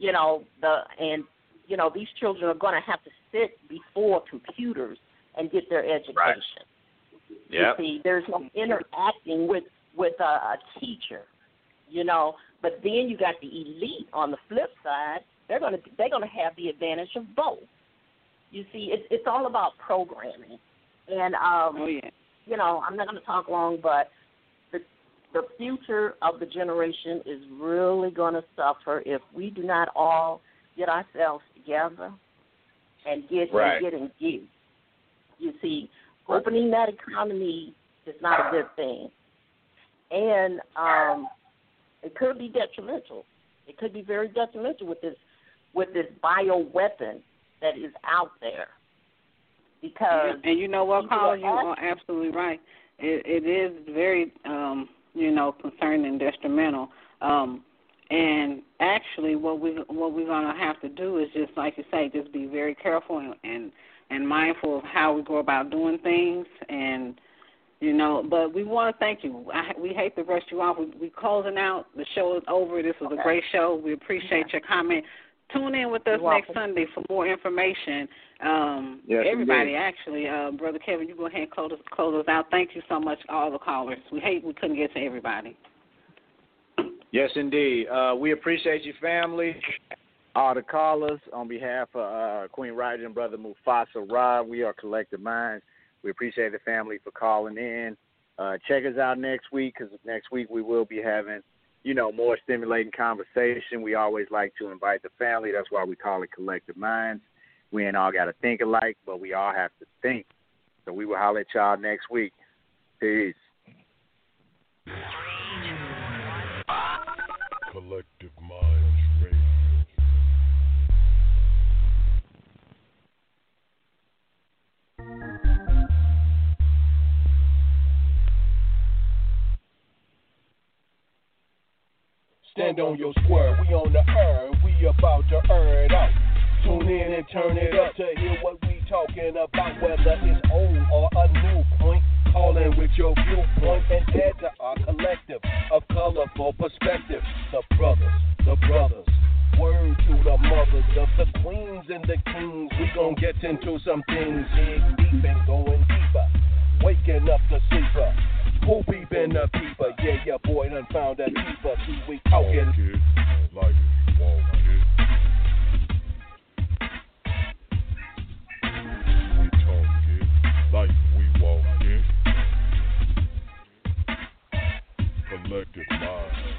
[SPEAKER 13] these children are going to have to sit before computers and get their education.
[SPEAKER 4] Right. Yep.
[SPEAKER 13] You see, there's no interacting with a teacher, But then you got the elite on the flip side. They're going to have the advantage of both. You see, it's all about programming. And I'm not going to talk long, but the future of the generation is really going to suffer if we do not all get ourselves together and get engaged. You see, opening that economy is not a good thing. And it could be detrimental. It could be very detrimental with this bioweapon that is out there. Because
[SPEAKER 5] and you know what, Carl, you are absolutely right. It is very concerning and detrimental. And actually, what we're gonna have to do is just like you say, just be very careful and mindful of how we go about doing things. And but we want to thank you. We hate to rush you off. We're closing out. The show is over. This was a great show. We appreciate your comment. Tune in with us next Sunday for more information. Everybody, actually, Brother Kevin, you go ahead and close us out. Thank you so much, all the callers. We couldn't get to everybody.
[SPEAKER 4] Yes, indeed. We appreciate you, family, all the callers. On behalf of Queen Ryder and Brother Mufasa Rod, we are Collective Minds. We appreciate the family for calling in. Check us out next week, because next week we will be having, more stimulating conversation. We always like to invite the family. That's why we call it Collective Minds. We ain't all got to think alike, but we all have to think. So we will holler at y'all next week. Peace.
[SPEAKER 14] Collective Minds Radio.
[SPEAKER 2] Stand on your square, we on the earn, we about to earn out. Tune in and turn it up to hear what we talking about, whether it's old or a new point. Call in with your viewpoint and add to our collective of colorful perspective. The brothers, word to the mothers of the queens and the kings. We gon' get into some things, dig deep and going deeper. Waking up the sleeper. Who peepin' the peeper? Yeah, your boy done found a keeper. See, we talking.
[SPEAKER 14] Kid, like it, walk it. We talk it like we walk it. Collective Minds.